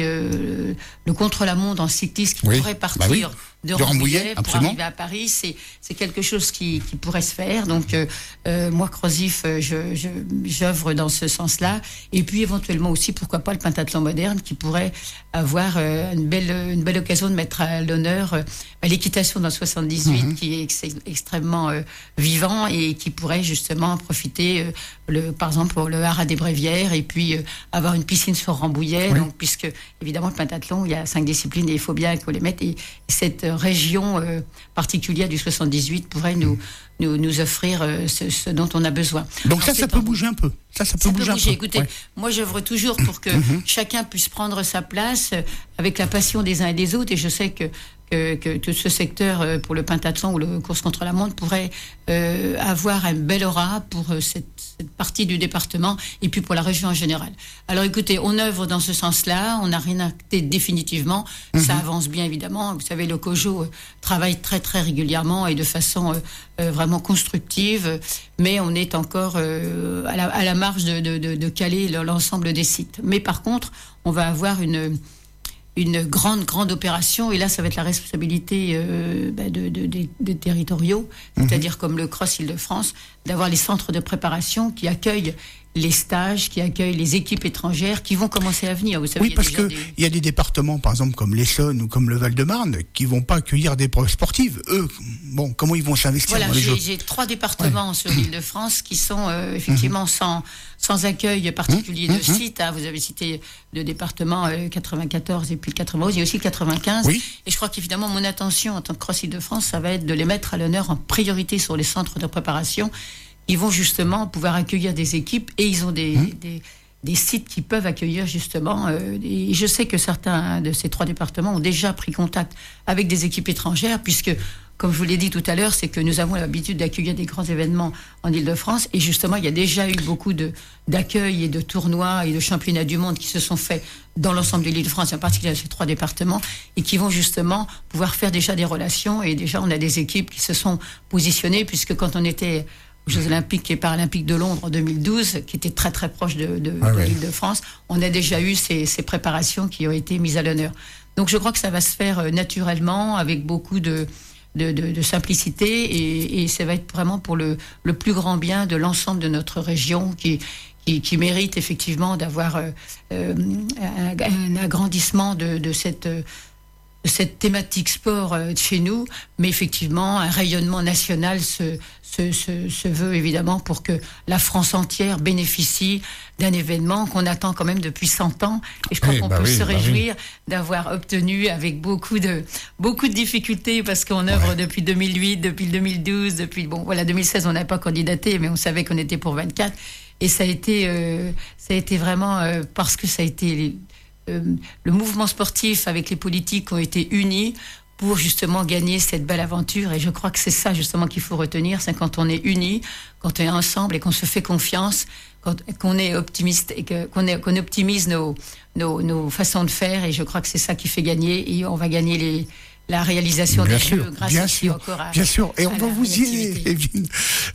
le contre-la-montre en cycliste qui pourrait partir de Rambouillet pour arriver à Paris. C'est quelque chose qui pourrait se faire. Donc moi, Crozif, j'œuvre dans ce sens-là. Et puis éventuellement aussi, pourquoi pas le pentathlon moderne qui pourrait avoir une belle occasion de mettre à l'honneur l'équitation dans 78 qui est extrêmement vivant et qui pourrait justement profiter, par exemple, pour le haras des Bréviaires et puis avoir une piscine sur Rambouillet. Donc, puisque évidemment le pentathlon, il y a 5 disciplines et il faut bien qu'on les mette. Et cette région particulière du 78 pourrait nous offrir ce dont on a besoin. Donc ça peut bouger un peu. Ça peut bouger un peu. Écoutez, moi j'œuvre toujours pour que chacun puisse prendre sa place avec la passion des uns et des autres. Et je sais que tout ce secteur pour le pentathlon ou le course contre la montre pourrait avoir un bel aura pour cette partie du département et puis pour la région en général. Alors écoutez, on œuvre dans ce sens-là, on n'a rien acté définitivement, ça avance bien évidemment. Vous savez, le COJO travaille très très régulièrement et de façon vraiment constructive, mais on est encore à la marge de caler l'ensemble des sites. Mais par contre, on va avoir une grande opération, et là ça va être la responsabilité des territoriaux, c'est-à-dire comme le Cross Île-de-France, d'avoir les centres de préparation qui accueillent les stages, qui accueillent les équipes étrangères qui vont commencer à venir. Vous savez, parce qu'il y a des départements, par exemple comme l'Essonne ou comme le Val-de-Marne, qui vont pas accueillir des preuves sportives. Eux, comment ils vont s'investir dans les Jeux ? J'ai 3 départements sur l'Île-de-France qui sont effectivement sans accueil particulier de site. Vous avez cité le département 94 et puis le 91, il y a aussi le 95. Et je crois qu'évidemment, mon attention en tant que Cross Île-de-France, ça va être de les mettre à l'honneur en priorité sur les centres de préparation. Ils vont justement pouvoir accueillir des équipes et ils ont des sites qui peuvent accueillir justement. Et je sais que certains de ces 3 départements ont déjà pris contact avec des équipes étrangères puisque, comme je vous l'ai dit tout à l'heure, c'est que nous avons l'habitude d'accueillir des grands événements en Île-de-France et justement, il y a déjà eu beaucoup d'accueils et de tournois et de championnats du monde qui se sont faits dans l'ensemble de l'Île-de-France, en particulier dans ces 3 départements, et qui vont justement pouvoir faire déjà des relations. Et déjà, on a des équipes qui se sont positionnées puisque quand on était aux Jeux Olympiques et Paralympiques de Londres en 2012, qui était très très proche de l'Île-de-France, on a déjà eu ces préparations qui ont été mises à l'honneur. Donc je crois que ça va se faire naturellement, avec beaucoup de simplicité, et ça va être vraiment pour le plus grand bien de l'ensemble de notre région qui mérite effectivement d'avoir un agrandissement de cette thématique sport chez nous, mais effectivement un rayonnement national se veut évidemment pour que la France entière bénéficie d'un événement qu'on attend quand même depuis 100 ans, et je crois qu'on peut se réjouir d'avoir obtenu, avec beaucoup de difficultés, parce qu'on œuvre depuis 2008, depuis 2012, 2016 on n'a pas candidaté, mais on savait qu'on était pour 24, et ça a été vraiment parce que ça a été le mouvement sportif avec les politiques ont été unis pour justement gagner cette belle aventure, et je crois que c'est ça justement qu'il faut retenir, c'est quand on est unis, quand on est ensemble et qu'on se fait confiance, qu'on est optimiste et qu'on optimise nos façons de faire, et je crois que c'est ça qui fait gagner, et on va gagner la réalisation des Jeux grâce aussi encore à... Bien sûr, et on va vous y aider, Evelyne.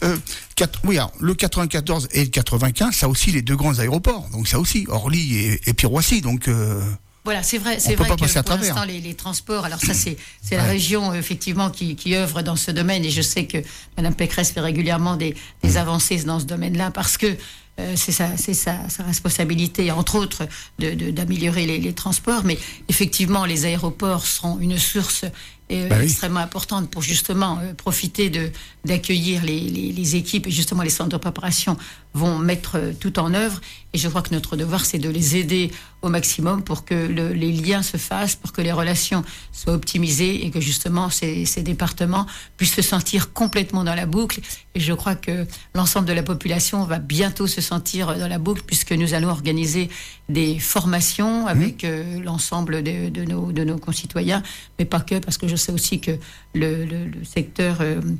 Le 94 et le 95, ça aussi les deux grands aéroports, donc ça aussi, Orly et puis Roissy, donc... Voilà, c'est vrai que pour l'instant les transports, alors ça c'est la région effectivement qui œuvre dans ce domaine, et je sais que Mme Pécresse fait régulièrement des avancées dans ce domaine-là, parce que c'est sa responsabilité, entre autres, d'améliorer les transports, mais effectivement les aéroports seront une source extrêmement importante pour justement profiter d'accueillir les équipes, et justement les centres de préparation vont mettre tout en œuvre, et je crois que notre devoir c'est de les aider au maximum pour que les liens se fassent, pour que les relations soient optimisées, et que justement ces départements puissent se sentir complètement dans la boucle, et je crois que l'ensemble de la population va bientôt se sentir dans la boucle, puisque nous allons organiser des formations avec l'ensemble de nos concitoyens, mais pas que, parce que je sais aussi que le secteur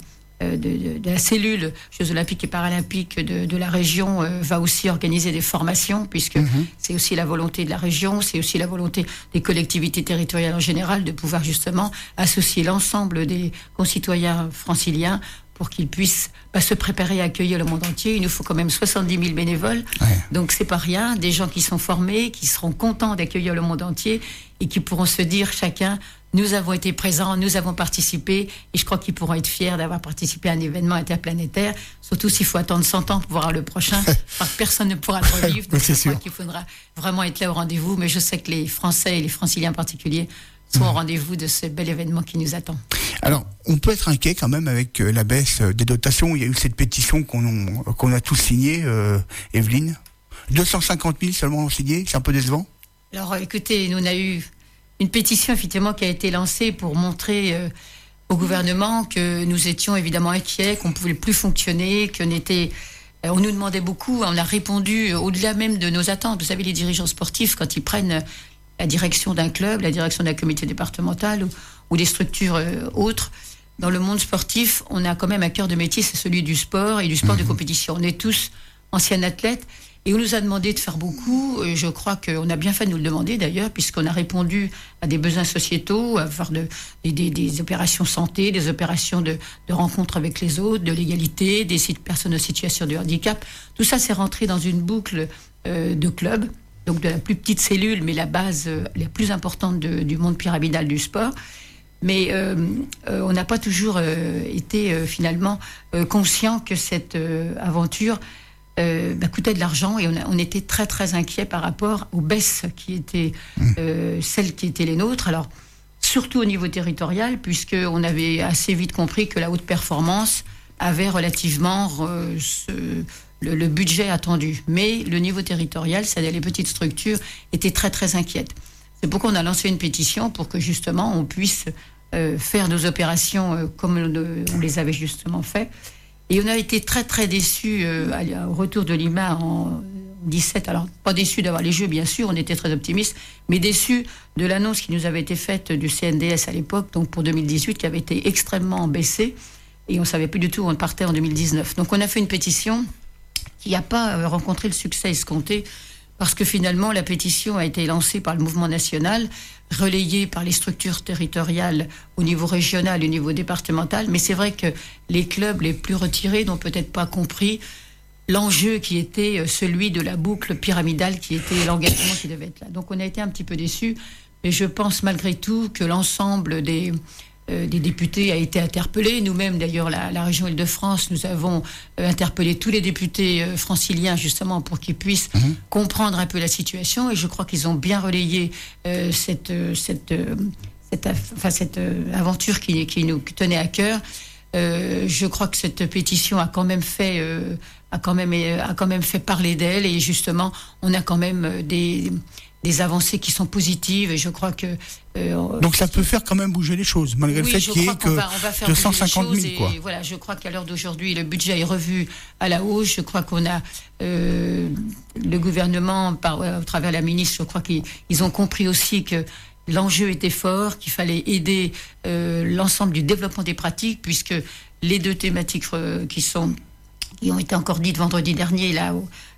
de la cellule Jeux Olympiques et Paralympiques de la région va aussi organiser des formations, puisque c'est aussi la volonté de la région, c'est aussi la volonté des collectivités territoriales en général de pouvoir justement associer l'ensemble des concitoyens franciliens pour qu'ils puissent se préparer à accueillir le monde entier. Il nous faut quand même 70 000 bénévoles, donc c'est pas rien, des gens qui sont formés, qui seront contents d'accueillir le monde entier, et qui pourront se dire chacun: nous avons été présents, nous avons participé, et je crois qu'ils pourront être fiers d'avoir participé à un événement interplanétaire, surtout s'il faut attendre 100 ans pour voir le prochain, parce que personne ne pourra le revivre, donc je crois qu'il faudra vraiment être là au rendez-vous, mais je sais que les Français et les Franciliens en particulier sont au rendez-vous de ce bel événement qui nous attend. Alors, on peut être inquiet quand même avec la baisse des dotations. Il y a eu cette pétition qu'on a tous signée, Evelyne. 250 000 seulement signés, c'est un peu décevant. Alors, écoutez, nous on a eu une pétition effectivement qui a été lancée pour montrer au gouvernement que nous étions évidemment inquiets, qu'on ne pouvait plus fonctionner, on nous demandait beaucoup, on a répondu au-delà même de nos attentes. Vous savez, les dirigeants sportifs, quand ils prennent la direction d'un club, la direction d'un comité départemental ou des structures autres, dans le monde sportif, on a quand même un cœur de métier, c'est celui du sport et du sport de compétition. On est tous anciens athlètes, et on nous a demandé de faire beaucoup. Je crois qu'on a bien fait de nous le demander d'ailleurs, puisqu'on a répondu à des besoins sociétaux, à faire des opérations santé, des opérations de rencontre avec les autres, de l'égalité, des personnes en situation de handicap. Tout ça s'est rentré dans une boucle de clubs, donc de la plus petite cellule, mais la base la plus importante du monde pyramidal du sport. Mais on n'a pas toujours été finalement conscient que cette aventure coûtait de l'argent, et on était très très inquiets par rapport aux baisses qui étaient celles qui étaient les nôtres. Alors surtout au niveau territorial, puisqu'on avait assez vite compris que la haute performance avait relativement le budget attendu. Mais le niveau territorial, c'est-à-dire les petites structures, étaient très très inquiètes. C'est pourquoi on a lancé une pétition pour que justement on puisse faire nos opérations comme on les avait justement fait. Et on a été très très déçus au retour de Lima en 2017. Alors pas déçus d'avoir les Jeux, bien sûr, on était très optimistes, mais déçus de l'annonce qui nous avait été faite du CNDS à l'époque, donc pour 2018, qui avait été extrêmement baissée, et on ne savait plus du tout où on partait en 2019. Donc on a fait une pétition qui n'a pas rencontré le succès escompté, parce que finalement la pétition a été lancée par le mouvement national, relayée par les structures territoriales au niveau régional, au niveau départemental, mais c'est vrai que les clubs les plus retirés n'ont peut-être pas compris l'enjeu qui était celui de la boucle pyramidale qui était l'engagement qui devait être là. Donc on a été un petit peu déçus, mais je pense malgré tout que l'ensemble des députés a été interpellé. Nous-mêmes, d'ailleurs, la région Île-de-France, nous avons interpellé tous les députés franciliens, justement, pour qu'ils puissent comprendre un peu la situation. Et je crois qu'ils ont bien relayé cette aventure qui nous tenait à cœur. Je crois que cette pétition a quand même fait parler d'elle. Et justement, on a quand même des avancées qui sont positives, et je crois que... Donc ça peut faire quand même bouger les choses, malgré le fait qu'il y ait que 250 000, quoi. Voilà, je crois qu'à l'heure d'aujourd'hui, le budget est revu à la hausse. Je crois qu'on a... le gouvernement, au travers de la ministre, je crois qu'ils ont compris aussi que l'enjeu était fort, qu'il fallait aider l'ensemble du développement des pratiques, puisque les deux thématiques qui ont été encore dites vendredi dernier, là,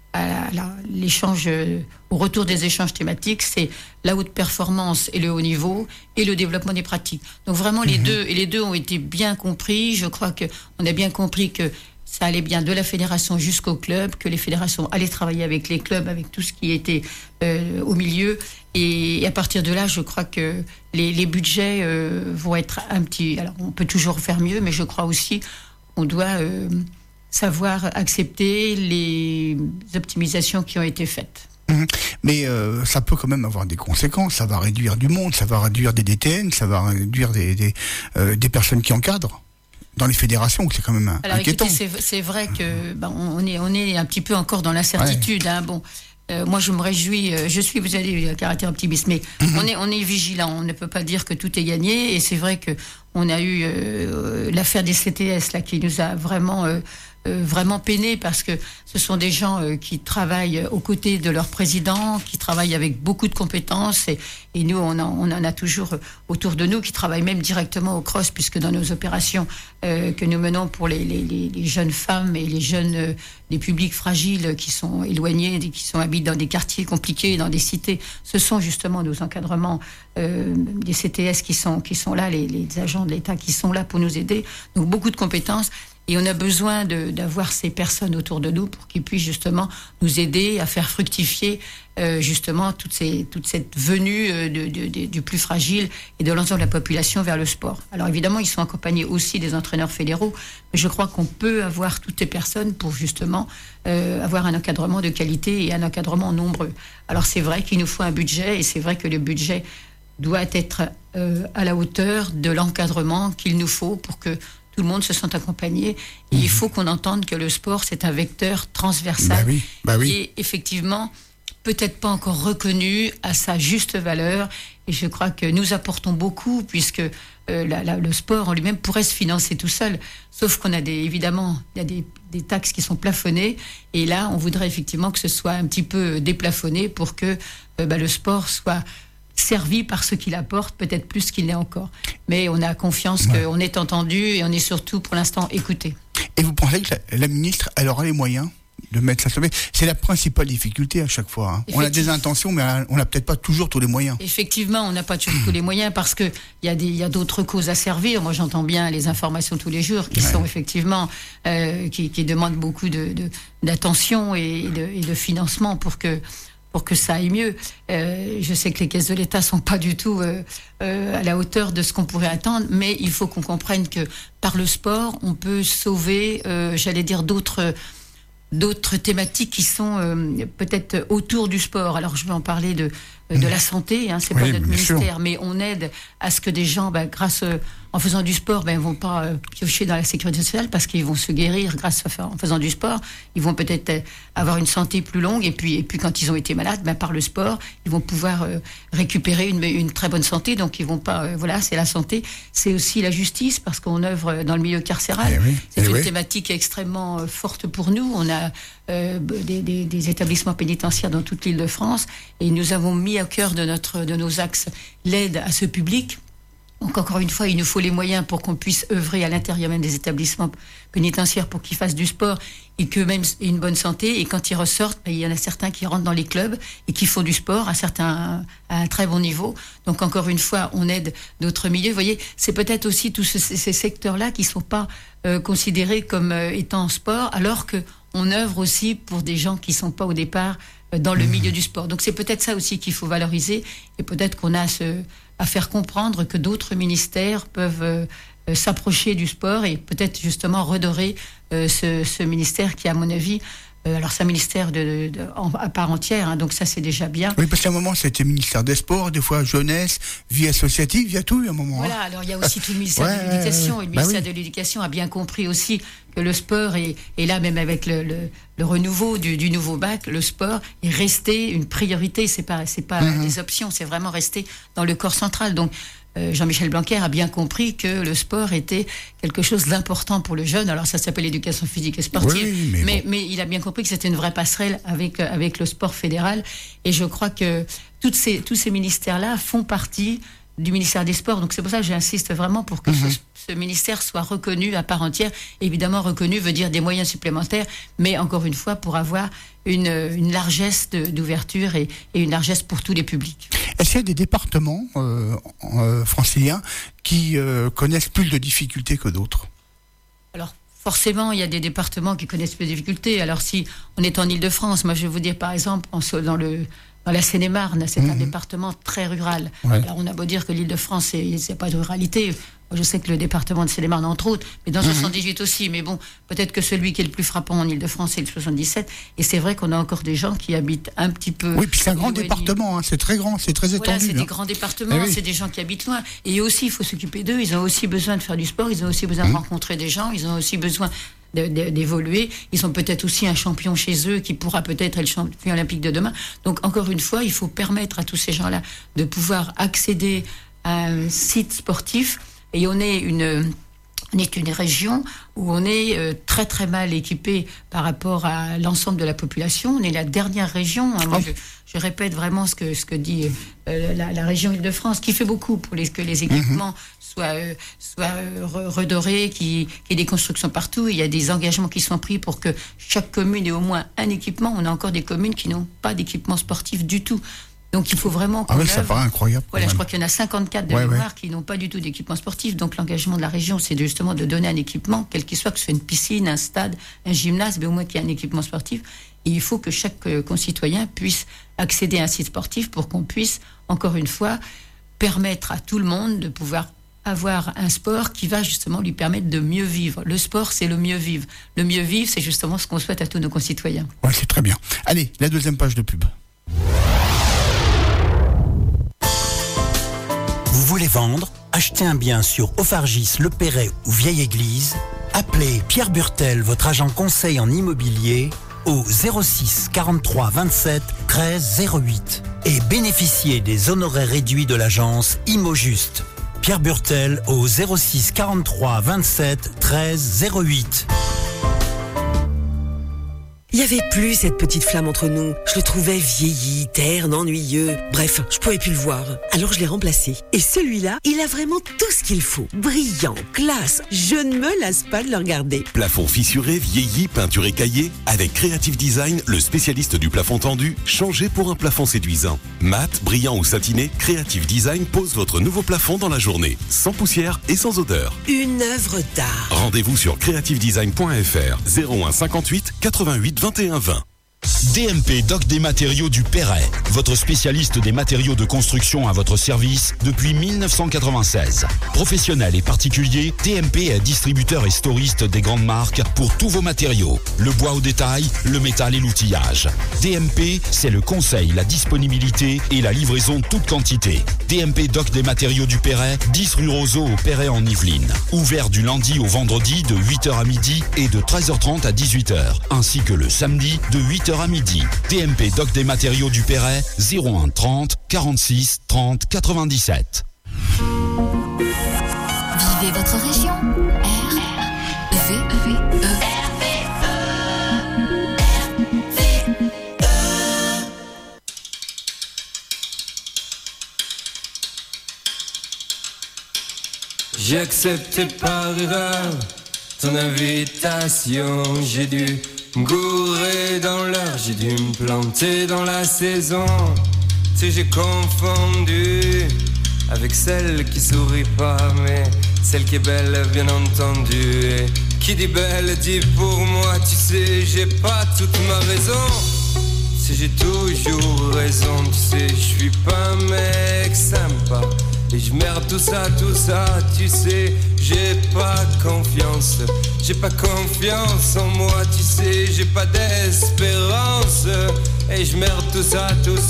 l'échange, au retour des échanges thématiques, c'est la haute performance et le haut niveau et le développement des pratiques. Donc vraiment les deux ont été bien compris. Je crois que on a bien compris que ça allait bien de la fédération jusqu'au club, que les fédérations allaient travailler avec les clubs, avec tout ce qui était au milieu. Et à partir de là, je crois que les budgets vont être un petit... Alors on peut toujours faire mieux, mais je crois aussi qu'on doit savoir accepter les optimisations qui ont été faites. Mais ça peut quand même avoir des conséquences. Ça va réduire du monde, ça va réduire des DTN, ça va réduire des personnes qui encadrent dans les fédérations. C'est quand même inquiétant. Écoutez, c'est vrai que on est un petit peu encore dans l'incertitude. Ouais. Moi, je me réjouis. Vous avez un caractère optimiste, mais on est vigilant. On ne peut pas dire que tout est gagné. Et c'est vrai que on a eu l'affaire des CTS là qui nous a vraiment peiné, parce que ce sont des gens qui travaillent aux côtés de leur président, qui travaillent avec beaucoup de compétences, et nous on en a toujours autour de nous qui travaillent même directement au CROSS, puisque dans nos opérations que nous menons pour les jeunes femmes et les jeunes des publics fragiles qui sont éloignés, qui habitent dans des quartiers compliqués, dans des cités, ce sont justement nos encadrements des CTS qui sont là, les agents de l'État qui sont là pour nous aider. Donc beaucoup de compétences. Et on a besoin d'avoir ces personnes autour de nous pour qu'ils puissent justement nous aider à faire fructifier justement toute cette venue du plus fragile et de l'ensemble de la population vers le sport. Alors évidemment, ils sont accompagnés aussi des entraîneurs fédéraux, mais je crois qu'on peut avoir toutes ces personnes pour justement avoir un encadrement de qualité et un encadrement nombreux. Alors c'est vrai qu'il nous faut un budget, et c'est vrai que le budget doit être à la hauteur de l'encadrement qu'il nous faut pour que tout le monde se sent accompagné. Et il faut qu'on entende que le sport, c'est un vecteur transversal. Oui. Et effectivement, peut-être pas encore reconnu à sa juste valeur. Et je crois que nous apportons beaucoup, puisque le sport en lui-même pourrait se financer tout seul. Sauf qu'on a évidemment, il y a des taxes qui sont plafonnées. Et là, on voudrait effectivement que ce soit un petit peu déplafonné pour que le sport soit servi par ce qu'il apporte, peut-être plus qu'il n'est encore. Mais on a confiance qu'on est entendu, et on est surtout, pour l'instant, écouté. Et vous pensez que la ministre, elle aura les moyens de mettre ça sur le... C'est la principale difficulté à chaque fois. On a des intentions, mais on n'a peut-être pas toujours tous les moyens. Effectivement, on n'a pas toujours tous les moyens, parce qu'il y a d'autres causes à servir. Moi, j'entends bien les informations tous les jours qui sont effectivement... qui demandent beaucoup d'attention et de financement pour que ça aille mieux. Je sais que les caisses de l'État sont pas du tout à la hauteur de ce qu'on pourrait attendre, mais il faut qu'on comprenne que par le sport, on peut sauver, j'allais dire, d'autres thématiques qui sont peut-être autour du sport. Alors je vais en parler de la santé, c'est pas notre ministère, mais on aide à ce que des gens, en faisant du sport, ils vont pas piocher dans la sécurité sociale, parce qu'ils vont se guérir en faisant du sport. Ils vont peut-être avoir une santé plus longue, et puis quand ils ont été malades, par le sport, ils vont pouvoir récupérer une très bonne santé. Donc ils vont pas, c'est la santé. C'est aussi la justice, parce qu'on œuvre dans le milieu carcéral. C'est une thématique extrêmement forte pour nous. On a des établissements pénitentiaires dans toute l'Île-de-France, et nous avons mis au cœur de nos axes l'aide à ce public. Donc encore une fois, il nous faut les moyens pour qu'on puisse œuvrer à l'intérieur même des établissements pénitentiaires pour qu'ils fassent du sport et qu'eux-mêmes aient une bonne santé. Et quand ils ressortent, il y en a certains qui rentrent dans les clubs et qui font du sport à un très bon niveau. Donc encore une fois, on aide d'autres milieux. Vous voyez, c'est peut-être aussi tous ces secteurs-là qui ne sont pas considérés comme étant sport, alors qu'on œuvre aussi pour des gens qui ne sont pas au départ dans le milieu du sport. Donc c'est peut-être ça aussi qu'il faut valoriser et peut-être qu'on a à faire comprendre que d'autres ministères peuvent s'approcher du sport et peut-être justement redorer ce ministère qui, à mon avis, alors c'est un ministère à part entière, hein, donc ça c'est déjà bien. Oui, parce qu'à un moment c'était ministère des Sports, des fois jeunesse, vie associative, il y a tout à un moment. Voilà, alors il y a aussi tout le ministère de l'Éducation, et le ministère de l'Éducation a bien compris aussi que le sport, et là même avec le renouveau du nouveau bac, le sport est resté une priorité, c'est pas des options, c'est vraiment resté dans le corps central. Donc Jean-Michel Blanquer a bien compris que le sport était quelque chose d'important pour le jeune. Alors ça s'appelle l'éducation physique et sportive, mais il a bien compris que c'était une vraie passerelle avec le sport fédéral. Et je crois que tous ces ministères-là font partie du ministère des Sports. Donc c'est pour ça que j'insiste vraiment pour que ce ministère soit reconnu à part entière. Évidemment, reconnu veut dire des moyens supplémentaires, mais encore une fois, pour avoir une largesse d'ouverture et une largesse pour tous les publics. Est-ce qu'il y a des départements franciliens qui connaissent plus de difficultés que d'autres ? Alors, forcément, il y a des départements qui connaissent plus de difficultés. Alors, si on est en Île-de-France, moi je vais vous dire par exemple, dans la Seine-et-Marne, c'est un département très rural. Ouais. Alors on a beau dire que l'Île-de-France, c'est pas de ruralité. Moi, je sais que le département de Seine-et-Marne, entre autres, mais dans 78 aussi. Mais bon, peut-être que celui qui est le plus frappant en Île-de-France, c'est le 77. Et c'est vrai qu'on a encore des gens qui habitent un petit peu... Oui, puis c'est un grand département, hein, c'est très grand, c'est très étendu. Voilà, c'est des grands départements, c'est des gens qui habitent loin. Et aussi, il faut s'occuper d'eux. Ils ont aussi besoin de faire du sport, ils ont aussi besoin de rencontrer des gens, ils ont aussi besoin d'évoluer. Ils ont peut-être aussi un champion chez eux qui pourra peut-être être le champion olympique de demain. Donc, encore une fois, il faut permettre à tous ces gens-là de pouvoir accéder à un site sportif. Et on est une région où on est très très mal équipé par rapport à l'ensemble de la population. On est la dernière région. Hein. Moi, je répète vraiment ce que dit la région Île-de-France, qui fait beaucoup pour que les équipements soient redorés, qu'il y ait des constructions partout. Il y a des engagements qui sont pris pour que chaque commune ait au moins un équipement. On a encore des communes qui n'ont pas d'équipement sportif du tout. Donc il faut vraiment qu'on ça paraît incroyable. Voilà, je crois qu'il y en a 54 de mémoire qui n'ont pas du tout d'équipement sportif. Donc l'engagement de la région, c'est justement de donner un équipement, quel qu'il soit, que ce soit une piscine, un stade, un gymnase, mais au moins qu'il y ait un équipement sportif. Et il faut que chaque concitoyen puisse accéder à un site sportif pour qu'on puisse, encore une fois, permettre à tout le monde de pouvoir avoir un sport qui va justement lui permettre de mieux vivre. Le sport, c'est le mieux vivre. Le mieux vivre, c'est justement ce qu'on souhaite à tous nos concitoyens. Ouais, c'est très bien. Allez, la deuxième page de pub. Vous voulez vendre, acheter un bien sur Ophargis, Le Perret ou Vieille Église? Appelez Pierre Burtel, votre agent conseil en immobilier, au 06 43 27 13 08 et bénéficiez des honoraires réduits de l'agence Immojuste. Pierre Burtel au 06 43 27 13 08. Il n'y avait plus cette petite flamme entre nous. Je le trouvais vieilli, terne, ennuyeux. Bref, je pouvais plus le voir. Alors je l'ai remplacé. Et celui-là, il a vraiment tout ce qu'il faut. Brillant, classe. Je ne me lasse pas de le regarder. Plafond fissuré, vieilli, peinture écaillée. Avec Creative Design, le spécialiste du plafond tendu, changez pour un plafond séduisant. Mat, brillant ou satiné, Creative Design pose votre nouveau plafond dans la journée. Sans poussière et sans odeur. Une œuvre d'art. Rendez-vous sur creativedesign.fr 01 58 88 21 20. DMP Doc des matériaux du Perret, votre spécialiste des matériaux de construction à votre service depuis 1996. Professionnels et particuliers, DMP est distributeur et storiste des grandes marques pour tous vos matériaux. Le bois au détail, le métal et l'outillage. DMP, c'est le conseil, la disponibilité et la livraison toute quantité. DMP Doc des matériaux du Perret, 10 rue Roseau au Perret en Yvelines. Ouvert du lundi au vendredi de 8h à midi et de 13h30 à 18h. Ainsi que le samedi de 8h à midi. DMP Doc des matériaux du Perret, 01 30 46 30 97. Vivez votre région. RVE. J'ai accepté par erreur ton invitation. J'ai dû me gourer dans l'heure, j'ai dû me planter dans la saison. Tu sais, j'ai confondu avec celle qui sourit pas, mais celle qui est belle, bien entendu. Et qui dit belle dit pour moi, tu sais, j'ai pas toute ma raison. Tu sais, j'ai toujours raison, tu sais, je suis pas un mec sympa. Et je merde tout ça, tu sais, j'ai pas confiance. J'ai pas confiance en moi, tu sais, j'ai pas d'espérance. Et je merde tout ça.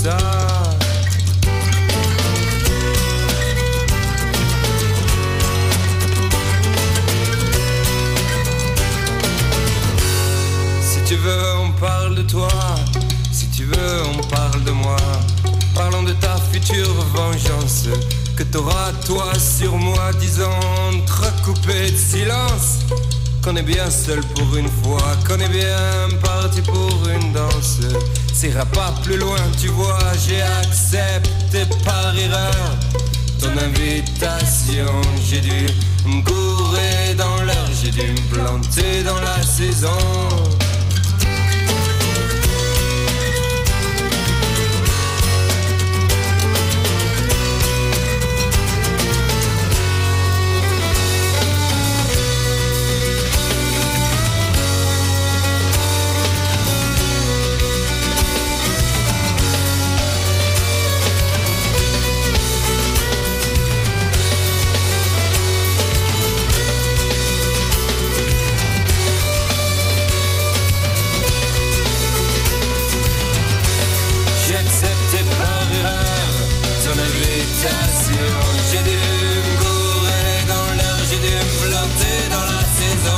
Si tu veux, on parle de toi. Si tu veux, on parle de moi. Parlons de ta future vengeance que t'auras toi sur moi, disant entrecoupé de silence qu'on est bien seul pour une fois, qu'on est bien parti pour une danse. Ça ira pas plus loin, tu vois, j'ai accepté par erreur ton invitation. J'ai dû me gourer dans l'heure, j'ai dû me planter dans la saison. J'ai dû me gourer dans l'heure, j'ai dû me planter dans la saison.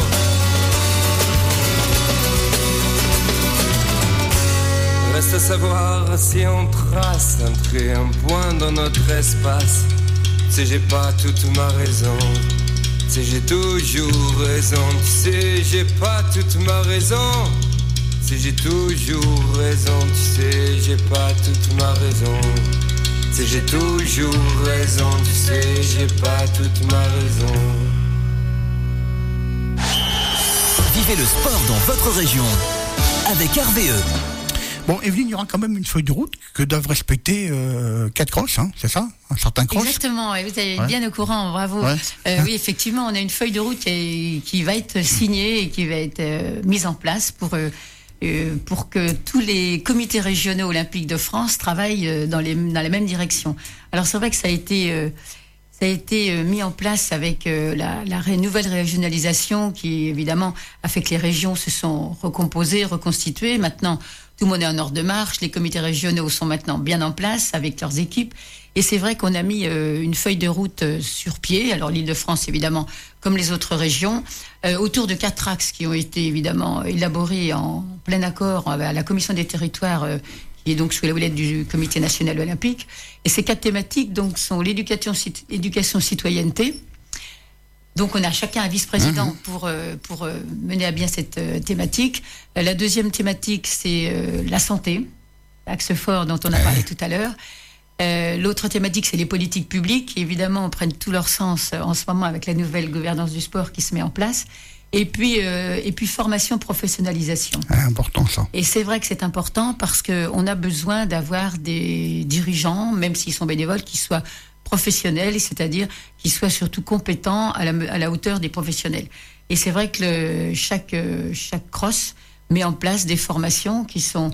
Reste à savoir si on trace un trait, un point dans notre espace. Tu sais, j'ai pas toute ma raison. Tu sais, j'ai toujours raison. Tu sais, j'ai pas toute ma raison. Tu sais, j'ai toujours raison. Tu sais, j'ai pas toute ma raison. Tu sais, j'ai toujours raison, tu sais, j'ai pas toute ma raison. Vivez le sport dans votre région avec RVE. Bon, Evelyne, il y aura quand même une feuille de route que doivent respecter 4 crosses, hein, c'est ça? Un certain cross. Exactement, vous êtes bien au courant, bravo. Ouais. Oui, effectivement, on a une feuille de route qui va être signée et qui va être mise en place pour que tous les comités régionaux olympiques de France travaillent dans la même direction. Alors c'est vrai que ça a été mis en place avec la nouvelle régionalisation qui évidemment a fait que les régions se sont recomposées, reconstituées. Maintenant, tout le monde est en ordre de marche. Les comités régionaux sont maintenant bien en place avec leurs équipes. Et c'est vrai qu'on a mis une feuille de route sur pied. Alors l'Île-de-France, évidemment, comme les autres régions, autour de 4 axes qui ont été évidemment élaborés en plein accord à la Commission des territoires, qui est donc sous la houlette du Comité national olympique. Et ces 4 thématiques donc sont l'éducation citoyenneté. Donc on a chacun un vice-président pour mener à bien cette thématique. La deuxième thématique, c'est la santé, axe fort dont on a parlé tout à l'heure. L'autre thématique, c'est les politiques publiques, qui évidemment prennent tout leur sens en ce moment avec la nouvelle gouvernance du sport qui se met en place. Et puis formation, professionnalisation. Important ça. Et c'est vrai que c'est important parce qu'on a besoin d'avoir des dirigeants, même s'ils sont bénévoles, qui soient professionnels, c'est-à-dire qui soient surtout compétents à la hauteur des professionnels. Et c'est vrai que chaque cross met en place des formations qui sont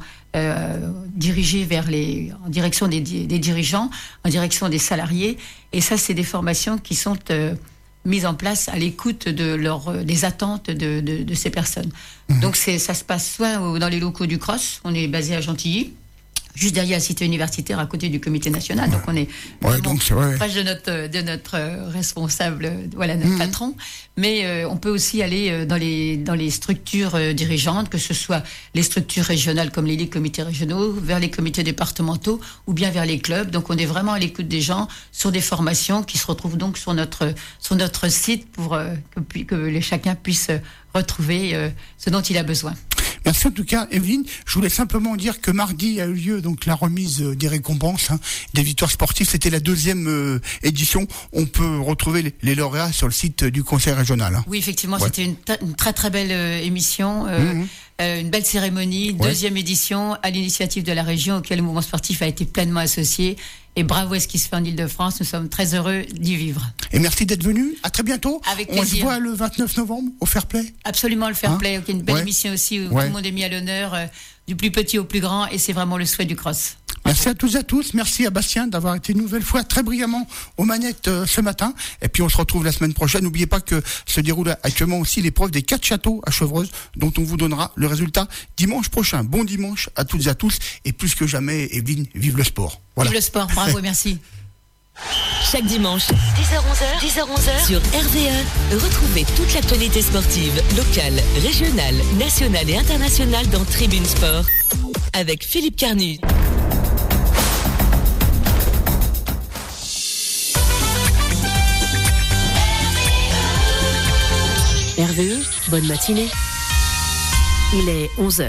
dirigées en direction des dirigeants, en direction des salariés. Et ça, c'est des formations qui sont mises en place à l'écoute des attentes de ces personnes. Donc ça se passe soit dans les locaux du CROSS, on est basé à Gentilly, juste derrière la cité universitaire, à côté du comité national. Donc on est proche de notre responsable, notre patron. Mais on peut aussi aller dans les structures dirigeantes, que ce soit les structures régionales comme les comités régionaux, vers les comités départementaux ou bien vers les clubs. Donc on est vraiment à l'écoute des gens sur des formations qui se retrouvent donc sur notre site pour que chacun puisse retrouver ce dont il a besoin. Merci en tout cas, Evelyne. Je voulais simplement dire que mardi a eu lieu donc la remise des récompenses, des victoires sportives. C'était la 2e édition. On peut retrouver les lauréats sur le site du Conseil régional. Oui, effectivement, c'était une très très belle émission. Une belle cérémonie, 2e édition à l'initiative de la région auquel le mouvement sportif a été pleinement associé. Et bravo à ce qui se fait en Ile-de-France. Nous sommes très heureux d'y vivre. Et merci d'être venu. À très bientôt. Avec plaisir. On se voit le 29 novembre au Fair Play. Absolument, le Fair Play. Une belle émission aussi où tout le monde est mis à l'honneur, du plus petit au plus grand. Et c'est vraiment le souhait du cross. Merci à toutes et à tous. Merci à Bastien d'avoir été une nouvelle fois très brillamment aux manettes ce matin. Et puis on se retrouve la semaine prochaine. N'oubliez pas que se déroule actuellement aussi l'épreuve des 4 châteaux à Chevreuse, dont on vous donnera le résultat dimanche prochain. Bon dimanche à toutes et à tous. Et plus que jamais, Evelyne, vive le sport. Voilà. Vive le sport. Bravo, merci. Chaque dimanche, 10h-11h, sur RVE, retrouvez toute l'actualité sportive, locale, régionale, nationale et internationale dans Tribune Sport, avec Philippe Carnut. RVE, bonne matinée. Il est 11h.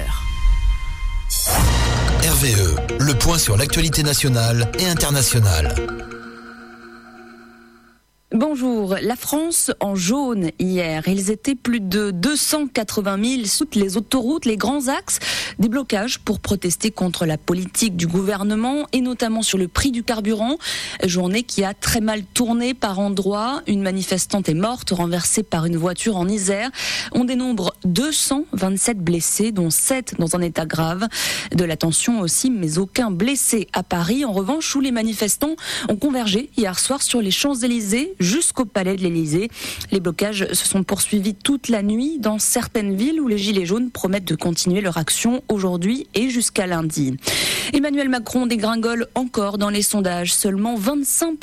RVE, le point sur l'actualité nationale et internationale. Bonjour, la France en jaune hier. Ils étaient plus de 280 000 sur les autoroutes, les grands axes. Des blocages pour protester contre la politique du gouvernement et notamment sur le prix du carburant. Journée qui a très mal tourné par endroits. Une manifestante est morte, renversée par une voiture en Isère. On dénombre 227 blessés, dont 7 dans un état grave. De la tension aussi, mais aucun blessé à Paris. En revanche, où les manifestants ont convergé hier soir sur les Champs-Élysées jusqu'au palais de l'Élysée. Les blocages se sont poursuivis toute la nuit dans certaines villes où les Gilets jaunes promettent de continuer leur action aujourd'hui et jusqu'à lundi. Emmanuel Macron dégringole encore dans les sondages. Seulement 25%